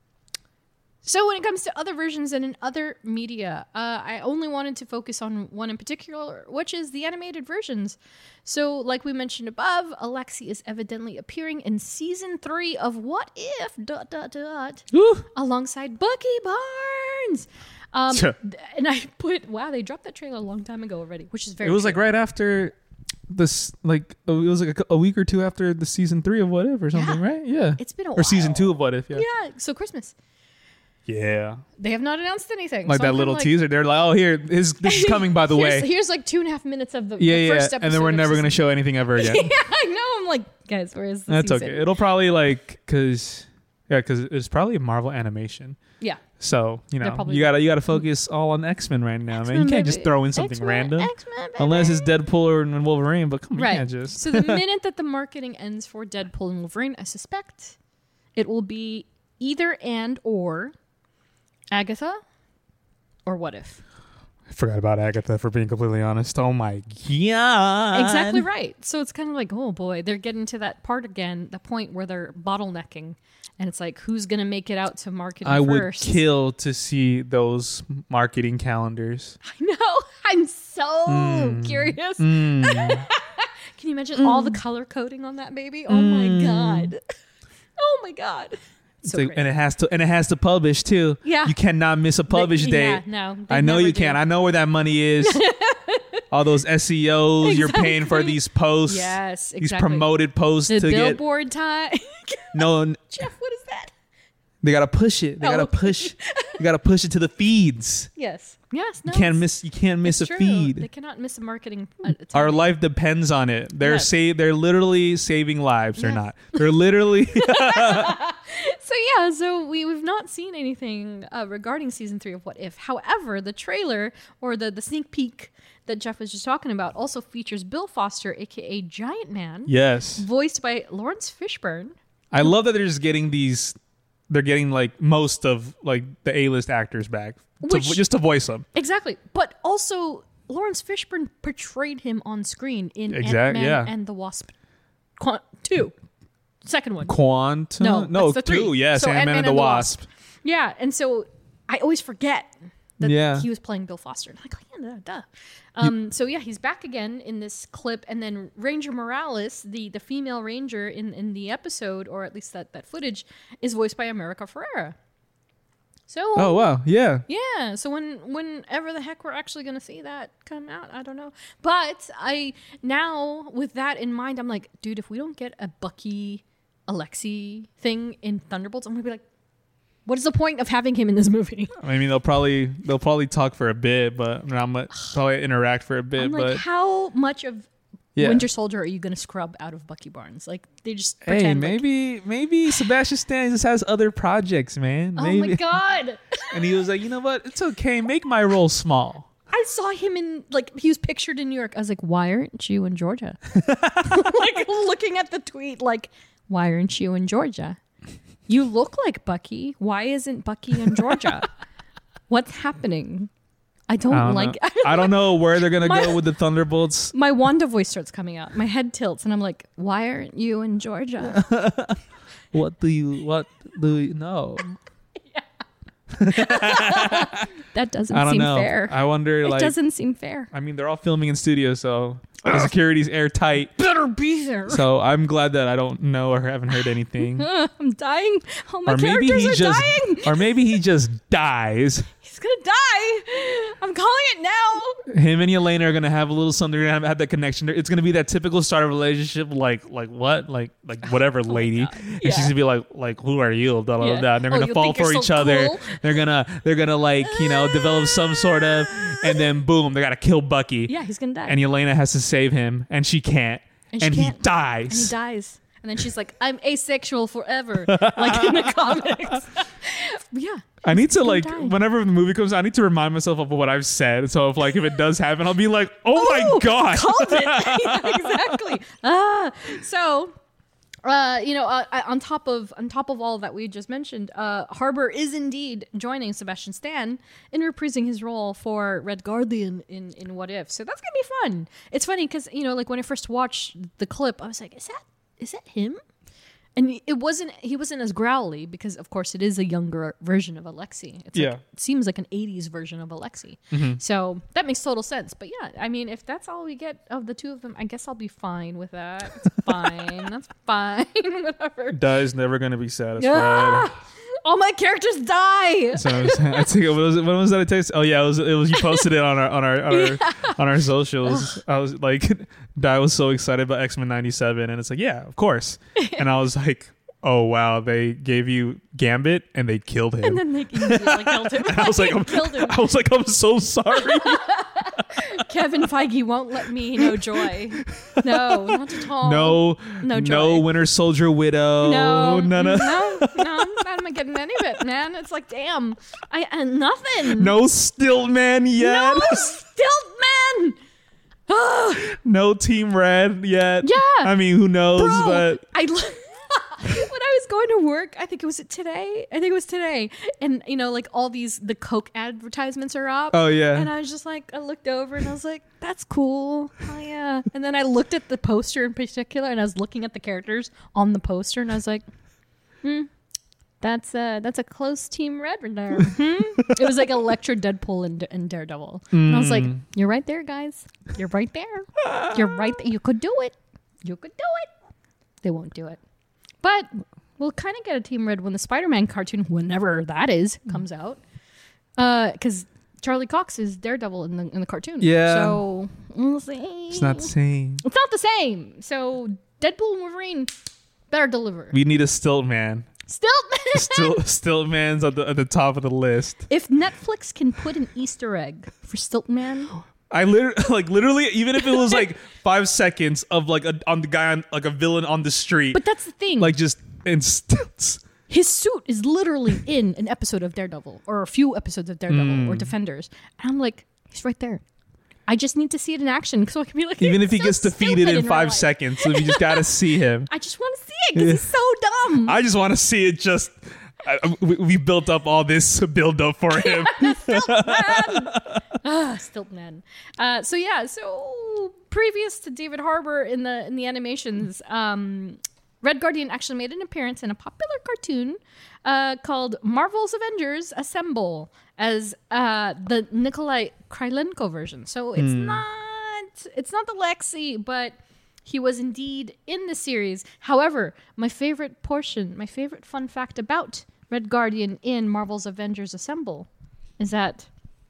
So when it comes to other versions and in other media, I only wanted to focus on one in particular, which is the animated versions. So like we mentioned above, Alexei is evidently appearing in season 3 of What If... alongside Bucky Barnes. And I wow, they dropped that trailer a long time ago already, which is very It was true. like right after this, like it was like a week or two after the season 3 of What If or something, right? Yeah. It's been a while. Or season 2 of What If, yeah. Yeah, so Christmas. Yeah. They have not announced anything. Like so that little teaser. They're like, oh, this is coming, by the way. Here's like 2.5 minutes of the first episode. And then we're never going to show anything ever again. Yeah, I know. I'm like, guys, where is the That's season? okay. It'll probably because it's probably a Marvel animation. Yeah. So, you probably- gotta focus all on X-Men right now, man. X-Men, You can't baby. just throw in something X-Men, random. X-Men, baby. Unless it's Deadpool and Wolverine, but come on, Right. you can't just. So the minute that the marketing ends for Deadpool and Wolverine, I suspect it will be either and or Agatha or What If. I forgot about Agatha, for being completely honest. Oh my god. Exactly right. So it's kind of like, oh boy, they're getting to that part again, the point where they're bottlenecking. And it's like, who's going to make it out to marketing I would first? kill to see those marketing calendars. I know. I'm so curious. Can you imagine all the color coding on that baby? Oh my god. Oh my god. It's So like, crazy. and it has to publish too. Yeah. You cannot miss a publish date. Yeah, no. they I know never you do. can. I know where that money is. All those SEOs you're paying for Exactly. these posts. Yes, These exactly. promoted posts The to get billboard time. no Jeff, what is that? They gotta push it. They gotta push. You gotta push it to the feeds. Yes. Yes. No, you can't miss a true. feed. They cannot miss a marketing. Our life depends on it. They're they're literally saving lives. They're not. They're literally. So we've not seen anything regarding season 3 of What If. However, the trailer or the sneak peek that Jeff was just talking about also features Bill Foster, aka Giant Man. Yes. Voiced by Lawrence Fishburne. I love that they're just getting these. They're getting like most of like the A-list actors back just to voice them. Exactly, but also Lawrence Fishburne portrayed him on screen in Ant-Man and the Wasp 2. Second one. No, that's the 2. Yes, so Ant-Man and the Wasp. Yeah, and so I always forget that he was playing Bill Foster. I'm like, oh, yeah, duh. So he's back again in this clip, and then Ranger Morales, the female ranger in the episode, or at least that footage, is voiced by America Ferrera. So oh wow, yeah. So whenever the heck we're actually gonna see that come out, I don't know. But I now with that in mind, I'm like, dude, if we don't get a Bucky Alexi thing in Thunderbolts, I'm gonna be like, what is the point of having him in this movie? I mean, they'll probably talk for a bit, but not much. Probably interact for a bit. I'm like, but how much of Winter Soldier are you going to scrub out of Bucky Barnes? Like they just pretend. Hey, maybe Sebastian Stan just has other projects, man. Oh my god! And he was like, you know what? It's okay. Make my role small. I saw him in he was pictured in New York. I was like, why aren't you in Georgia? Like looking at the tweet, like, why aren't you in Georgia? You look like Bucky. Why isn't Bucky in Georgia? What's happening? I don't know where they're gonna go with the Thunderbolts. My Wanda voice starts coming out. My head tilts, and I'm like, "Why aren't you in Georgia?" What do you know? That doesn't seem fair. I wonder. It doesn't seem fair. I mean, they're all filming in studio, so the security's airtight. Better be there. So I'm glad that I don't know or haven't heard anything. I'm dying. Oh, my characters are dying. Or maybe he just dies. He's gonna die. I'm calling it now. Him and Yelena are gonna have a little something. They're gonna have that connection. It's gonna be that typical start of relationship, like what, like whatever, lady. And she's gonna be like, who are you? Blah, blah, blah. And they're gonna fall for each other. They're gonna develop some sort of, and then boom, they gotta kill Bucky. Yeah, he's gonna die. And Yelena has to save him, and she can't. And he dies. And he dies. And then she's like, I'm asexual forever, like in the comics. Yeah. I need to whenever the movie comes out, I need to remind myself of what I've said. So if it does happen, I'll be like, oh my God. Called it. Yeah, exactly. So, on top of all that we just mentioned, Harbour is indeed joining Sebastian Stan in reprising his role for Red Guardian in What If. So that's gonna be fun. It's funny because when I first watched the clip, I was like, is that him? And he wasn't as growly because, of course, it is a younger version of Alexi. It seems like an 80s version of Alexi. Mm-hmm. So that makes total sense. But yeah, I mean, if that's all we get of the two of them, I guess I'll be fine with that. It's fine. That's fine. Whatever. Dies never going to be satisfied. Yeah! All my characters die. So I think when was that a text? Oh yeah, it was you posted it on our socials. I was like, I was so excited about X-Men 97, and it's like, yeah, of course. And I was like, oh wow, they gave you Gambit and they killed him. And then they immediately killed him. I was like, I'm so sorry. Kevin Feige won't let me know joy. No, not at all. No joy. No Winter Soldier Widow. No, I'm not getting any of it, man. It's like, damn, nothing. No Stiltman yet. No Stiltman. No Team Red yet. Yeah. I mean, who knows? Bro, but when I was going to work, I think it was today, and all the Coke advertisements are up. Oh yeah. And I was just like, I looked over and I was like, that's cool. Oh yeah. And then I looked at the poster in particular, and I was looking at the characters on the poster, and I was like, that's a close Team Red there. It was like Elektra, Deadpool, and Daredevil. And I was like, you're right there, guys. You're right there. You're right there. You could do it. They won't do it. But we'll kind of get a Team Red when the Spider-Man cartoon, whenever that is, comes out. Because Charlie Cox is Daredevil in the cartoon. Yeah. So we'll see. It's not the same. It's not the same. So Deadpool and Wolverine better deliver. We need a Stiltman. Stiltman's at the top of the list. If Netflix can put an Easter egg for Stiltman, I literally, even if it was like 5 seconds of like on the guy on like a villain on the street. But that's the thing. Like just in stilts. His suit is literally in an episode of Daredevil or a few episodes of Daredevil or Defenders. And I'm like, he's right there. I just need to see it in action so I can be like, even if he so gets defeated in 5 life. seconds, so you just got to see him. I just want to see it because he's so dumb. I just want to see it just... we built up all this build up for him. Stiltman. So previous to David Harbour in the animations, Red Guardian actually made an appearance in a popular cartoon called Marvel's Avengers Assemble as the Nikolai Krylenko version. So it's not the Lexi, but he was indeed in the series. However, my favorite fun fact about Red Guardian in Marvel's Avengers Assemble is that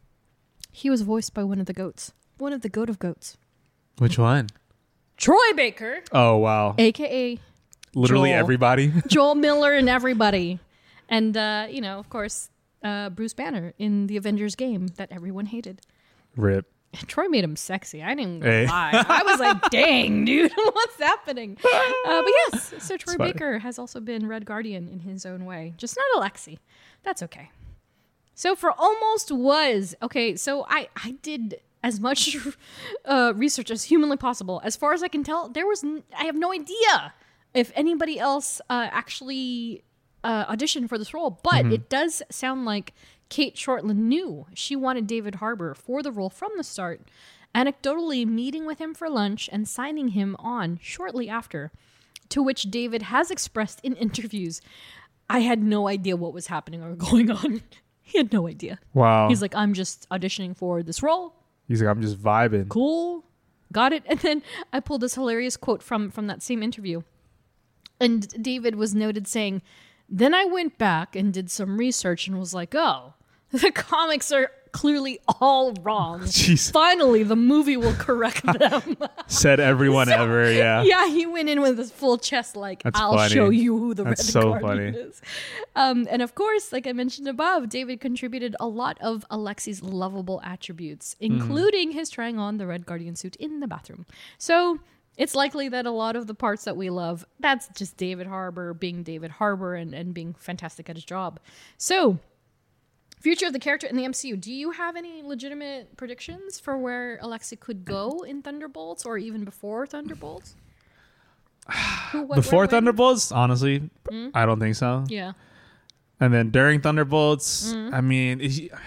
he was voiced by one of the goats. One of the goat of goats. Which one? Troy Baker. Oh, wow. A.K.A. Literally Joel. Everybody. Joel Miller and everybody. And, of course, Bruce Banner in the Avengers game that everyone hated. Rip. Troy made him sexy. I didn't Hey. lie. I was like, dang, dude, what's happening? But yes, so Troy Baker has also been Red Guardian in his own way. Just not Alexi. That's okay. So for Almost Was, okay, so I did as much research as humanly possible. As far as I can tell, I have no idea if anybody else actually auditioned for this role, but it does sound like Kate Shortland knew she wanted David Harbour for the role from the start, anecdotally meeting with him for lunch and signing him on shortly after, to which David has expressed in interviews, I had no idea what was happening or going on. He had no idea. Wow. He's like, I'm just auditioning for this role. He's like, I'm just vibing. Cool. Got it. And then I pulled this hilarious quote from that same interview. And David was noted saying, then I went back and did some research and was like, oh, the comics are clearly all wrong. Jeez. Finally, the movie will correct them. Said everyone ever, yeah. Yeah, he went in with his full chest like, That's I'll funny. show you who the That's Red so Guardian funny. is. And of course, like I mentioned above, David contributed a lot of Alexi's lovable attributes, including his trying on the Red Guardian suit in the bathroom. So it's likely that a lot of the parts that we love, that's just David Harbour being David Harbour and being fantastic at his job. So, future of the character in the MCU. Do you have any legitimate predictions for where Alexi could go in Thunderbolts or even before Thunderbolts? Before Thunderbolts, honestly, I don't think so. Yeah. And then during Thunderbolts, I mean,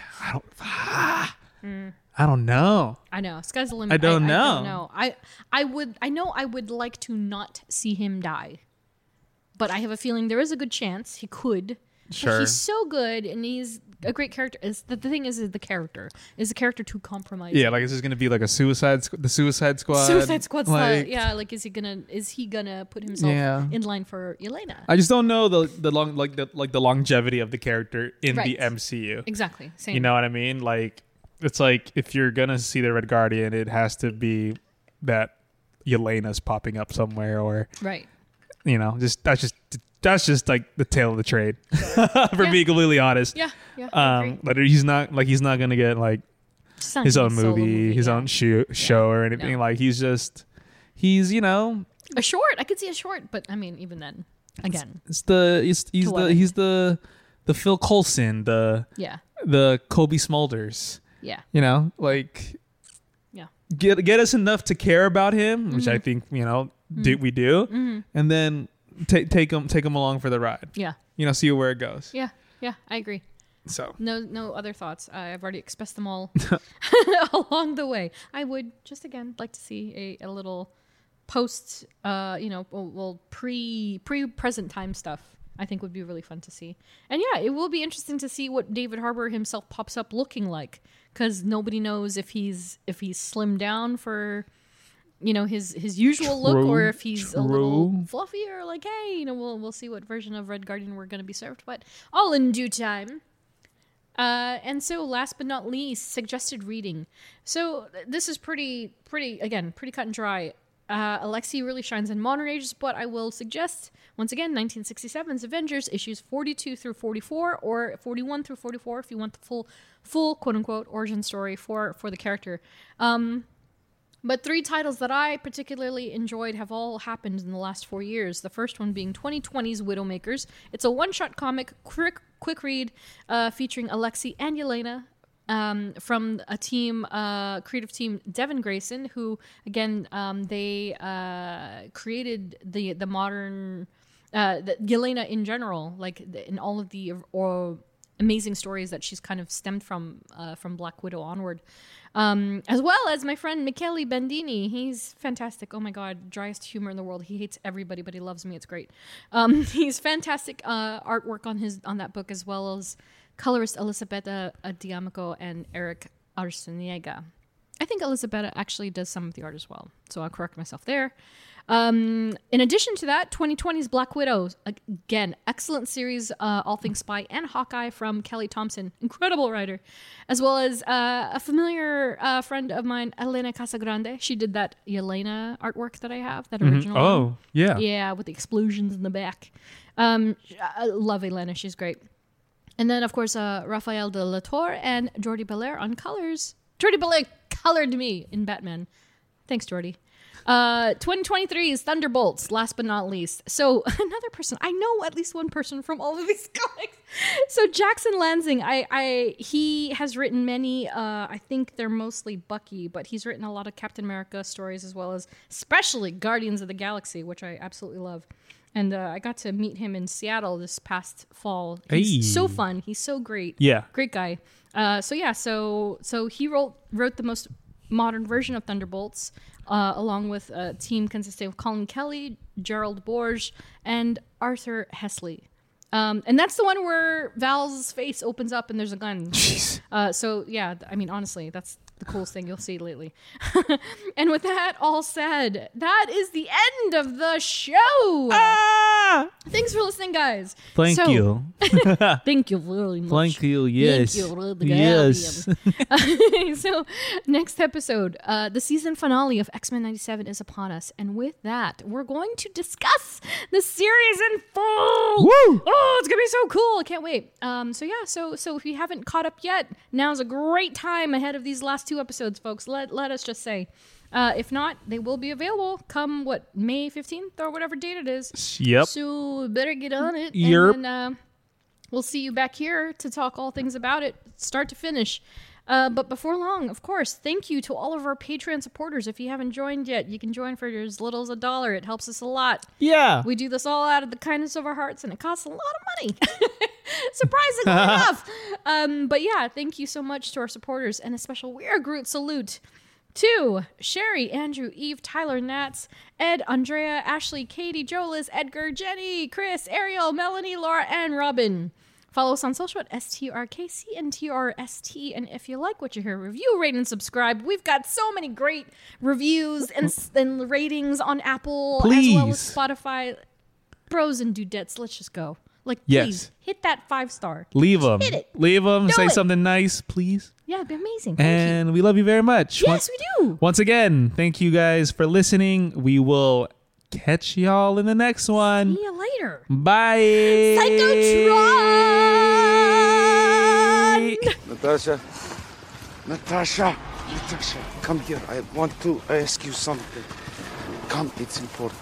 I don't know. I know. Sky's the limit. I don't know. I don't know. I would like to not see him die. But I have a feeling there is a good chance he could. Sure. But he's so good and he's a great character. The thing is the character. Is the character too compromising? Yeah, like is this gonna be like the Suicide Squad? Suicide Squad style. Yeah, like is he gonna put himself in line for Yelena? I just don't know the longevity of the character in the MCU. Exactly. Same. You know what I mean? Like it's like if you're gonna see the Red Guardian, it has to be that Yelena's popping up somewhere, or right. You know, that's just like the tail of the trade. For being completely honest. Yeah. Yeah. But he's not gonna get like his own movie, his own show or anything. No. Like he's you know, a short. I could see a short, but I mean, even then, again, he's the Phil Coulson, the Kobe Smulders. Yeah. You know, like get us enough to care about him, which I think, you know, we do, and then take him along for the ride. Yeah. You know, see where it goes. Yeah. Yeah, I agree. So no other thoughts. I've already expressed them all along the way. I would just again like to see a little post, pre-present time stuff. I think would be really fun to see. And yeah, it will be interesting to see what David Harbour himself pops up looking like, because nobody knows if he's slimmed down for, you know, his usual look, or if he's a little fluffy, or like, hey, you know, we'll see what version of Red Guardian we're going to be served, but all in due time. And so last but not least, suggested reading. So this is pretty cut and dry. Alexei really shines in modern ages, but I will suggest, once again, 1967's Avengers, issues 42 through 44, or 41 through 44, if you want the full quote-unquote origin story for the character. But 3 titles that I particularly enjoyed have all happened in the last 4 years. The first one being 2020's Widowmakers. It's a one-shot comic, quick read, featuring Alexei and Yelena, from a team, creative team, Devin Grayson, who, again, they created the modern, Yelena in general, like in all of the amazing stories that she's kind of stemmed from Black Widow onward. As well as my friend Michele Bandini. He's fantastic. Oh my God, driest humor in the world. He hates everybody, but he loves me. It's great. He's fantastic artwork on that book, as well as colorist Elisabetta D'Amico and Eric Arciniega. I think Elisabetta actually does some of the art as well, so I'll correct myself there. In addition to that, 2020's Black Widow, again, excellent series, all things spy and Hawkeye from Kelly Thompson, incredible writer, as well as a familiar friend of mine, Elena Casagrande. She did that Yelena artwork that I have, that original one. Oh, yeah. Yeah, with the explosions in the back. I love Elena, she's great. And then, of course, Raphael de la Torre and Jordi Belair on colors. Jordi Belair colored me in Batman. Thanks, Jordi. 2023 is Thunderbolts, last but not least. So another person, I know at least one person from all of these comics. So Jackson Lansing, he has written many, I think they're mostly Bucky, but he's written a lot of Captain America stories, as well as especially Guardians of the Galaxy, which I absolutely love. And I got to meet him in Seattle this past fall. He's so fun. He's so great. Yeah. Great guy. So he wrote the most modern version of Thunderbolts, along with a team consisting of Colin Kelly, Gerald Borge, and Arthur Hesley. And that's the one where Val's face opens up and there's a gun. Jeez. So yeah, I mean, honestly, that's the coolest thing you'll see lately. And with that all said, that is the end of the show. Thanks for listening, guys. Thank you. Thank you very much. Thank you. Yes. Thank you. Yes. So next episode, the season finale of X-Men 97 is upon us. And with that, we're going to discuss the series in full. Woo! Oh, it's going to be so cool. I can't wait. So if you haven't caught up yet, now's a great time ahead of these last 2 episodes, folks. Let us just say. If not, they will be available come, May 15th or whatever date it is. Yep. So better get on it. Yep. And then we'll see you back here to talk all things about it, start to finish. But before long, of course, thank you to all of our Patreon supporters. If you haven't joined yet, you can join for as little as $1. It helps us a lot. Yeah. We do this all out of the kindness of our hearts, and it costs a lot of money. Surprisingly enough. But yeah, thank you so much to our supporters, and a special We're Groot salute to Sherry, Andrew, Eve, Tyler, Nats, Ed, Andrea, Ashley, Katie, Joe, Liz, Edgar, Jenny, Chris, Ariel, Melanie, Laura, and Robin. Follow us on social at STRKCNTRST. And if you like what you hear, review, rate, and subscribe. We've got so many great reviews and ratings on Apple, please. As well as Spotify. Bros and dudettes, let's just go. Please, hit that 5-star. Leave them. Hit it. Leave them. Say it. Something nice, please. Yeah, it'd be amazing. And we love you very much. Yes, we do. Once again, thank you guys for listening. We will catch y'all in the next one. See you later. Bye. Psychotron! Natasha, come here. I want to ask you something. Come, it's important.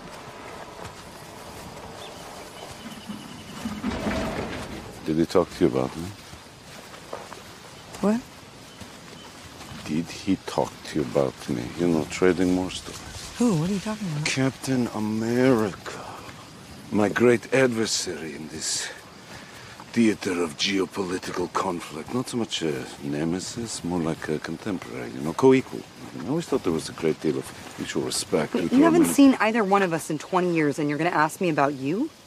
Did he talk to you about me? What? Did he talk to you about me? You know, trading more stories. Who? What are you talking about? Captain America. My great adversary in this theater of geopolitical conflict. Not so much a nemesis, more like a contemporary, co-equal. I always thought there was a great deal of mutual respect. Wait, you haven't seen either one of us in 20 years, and you're going to ask me about you?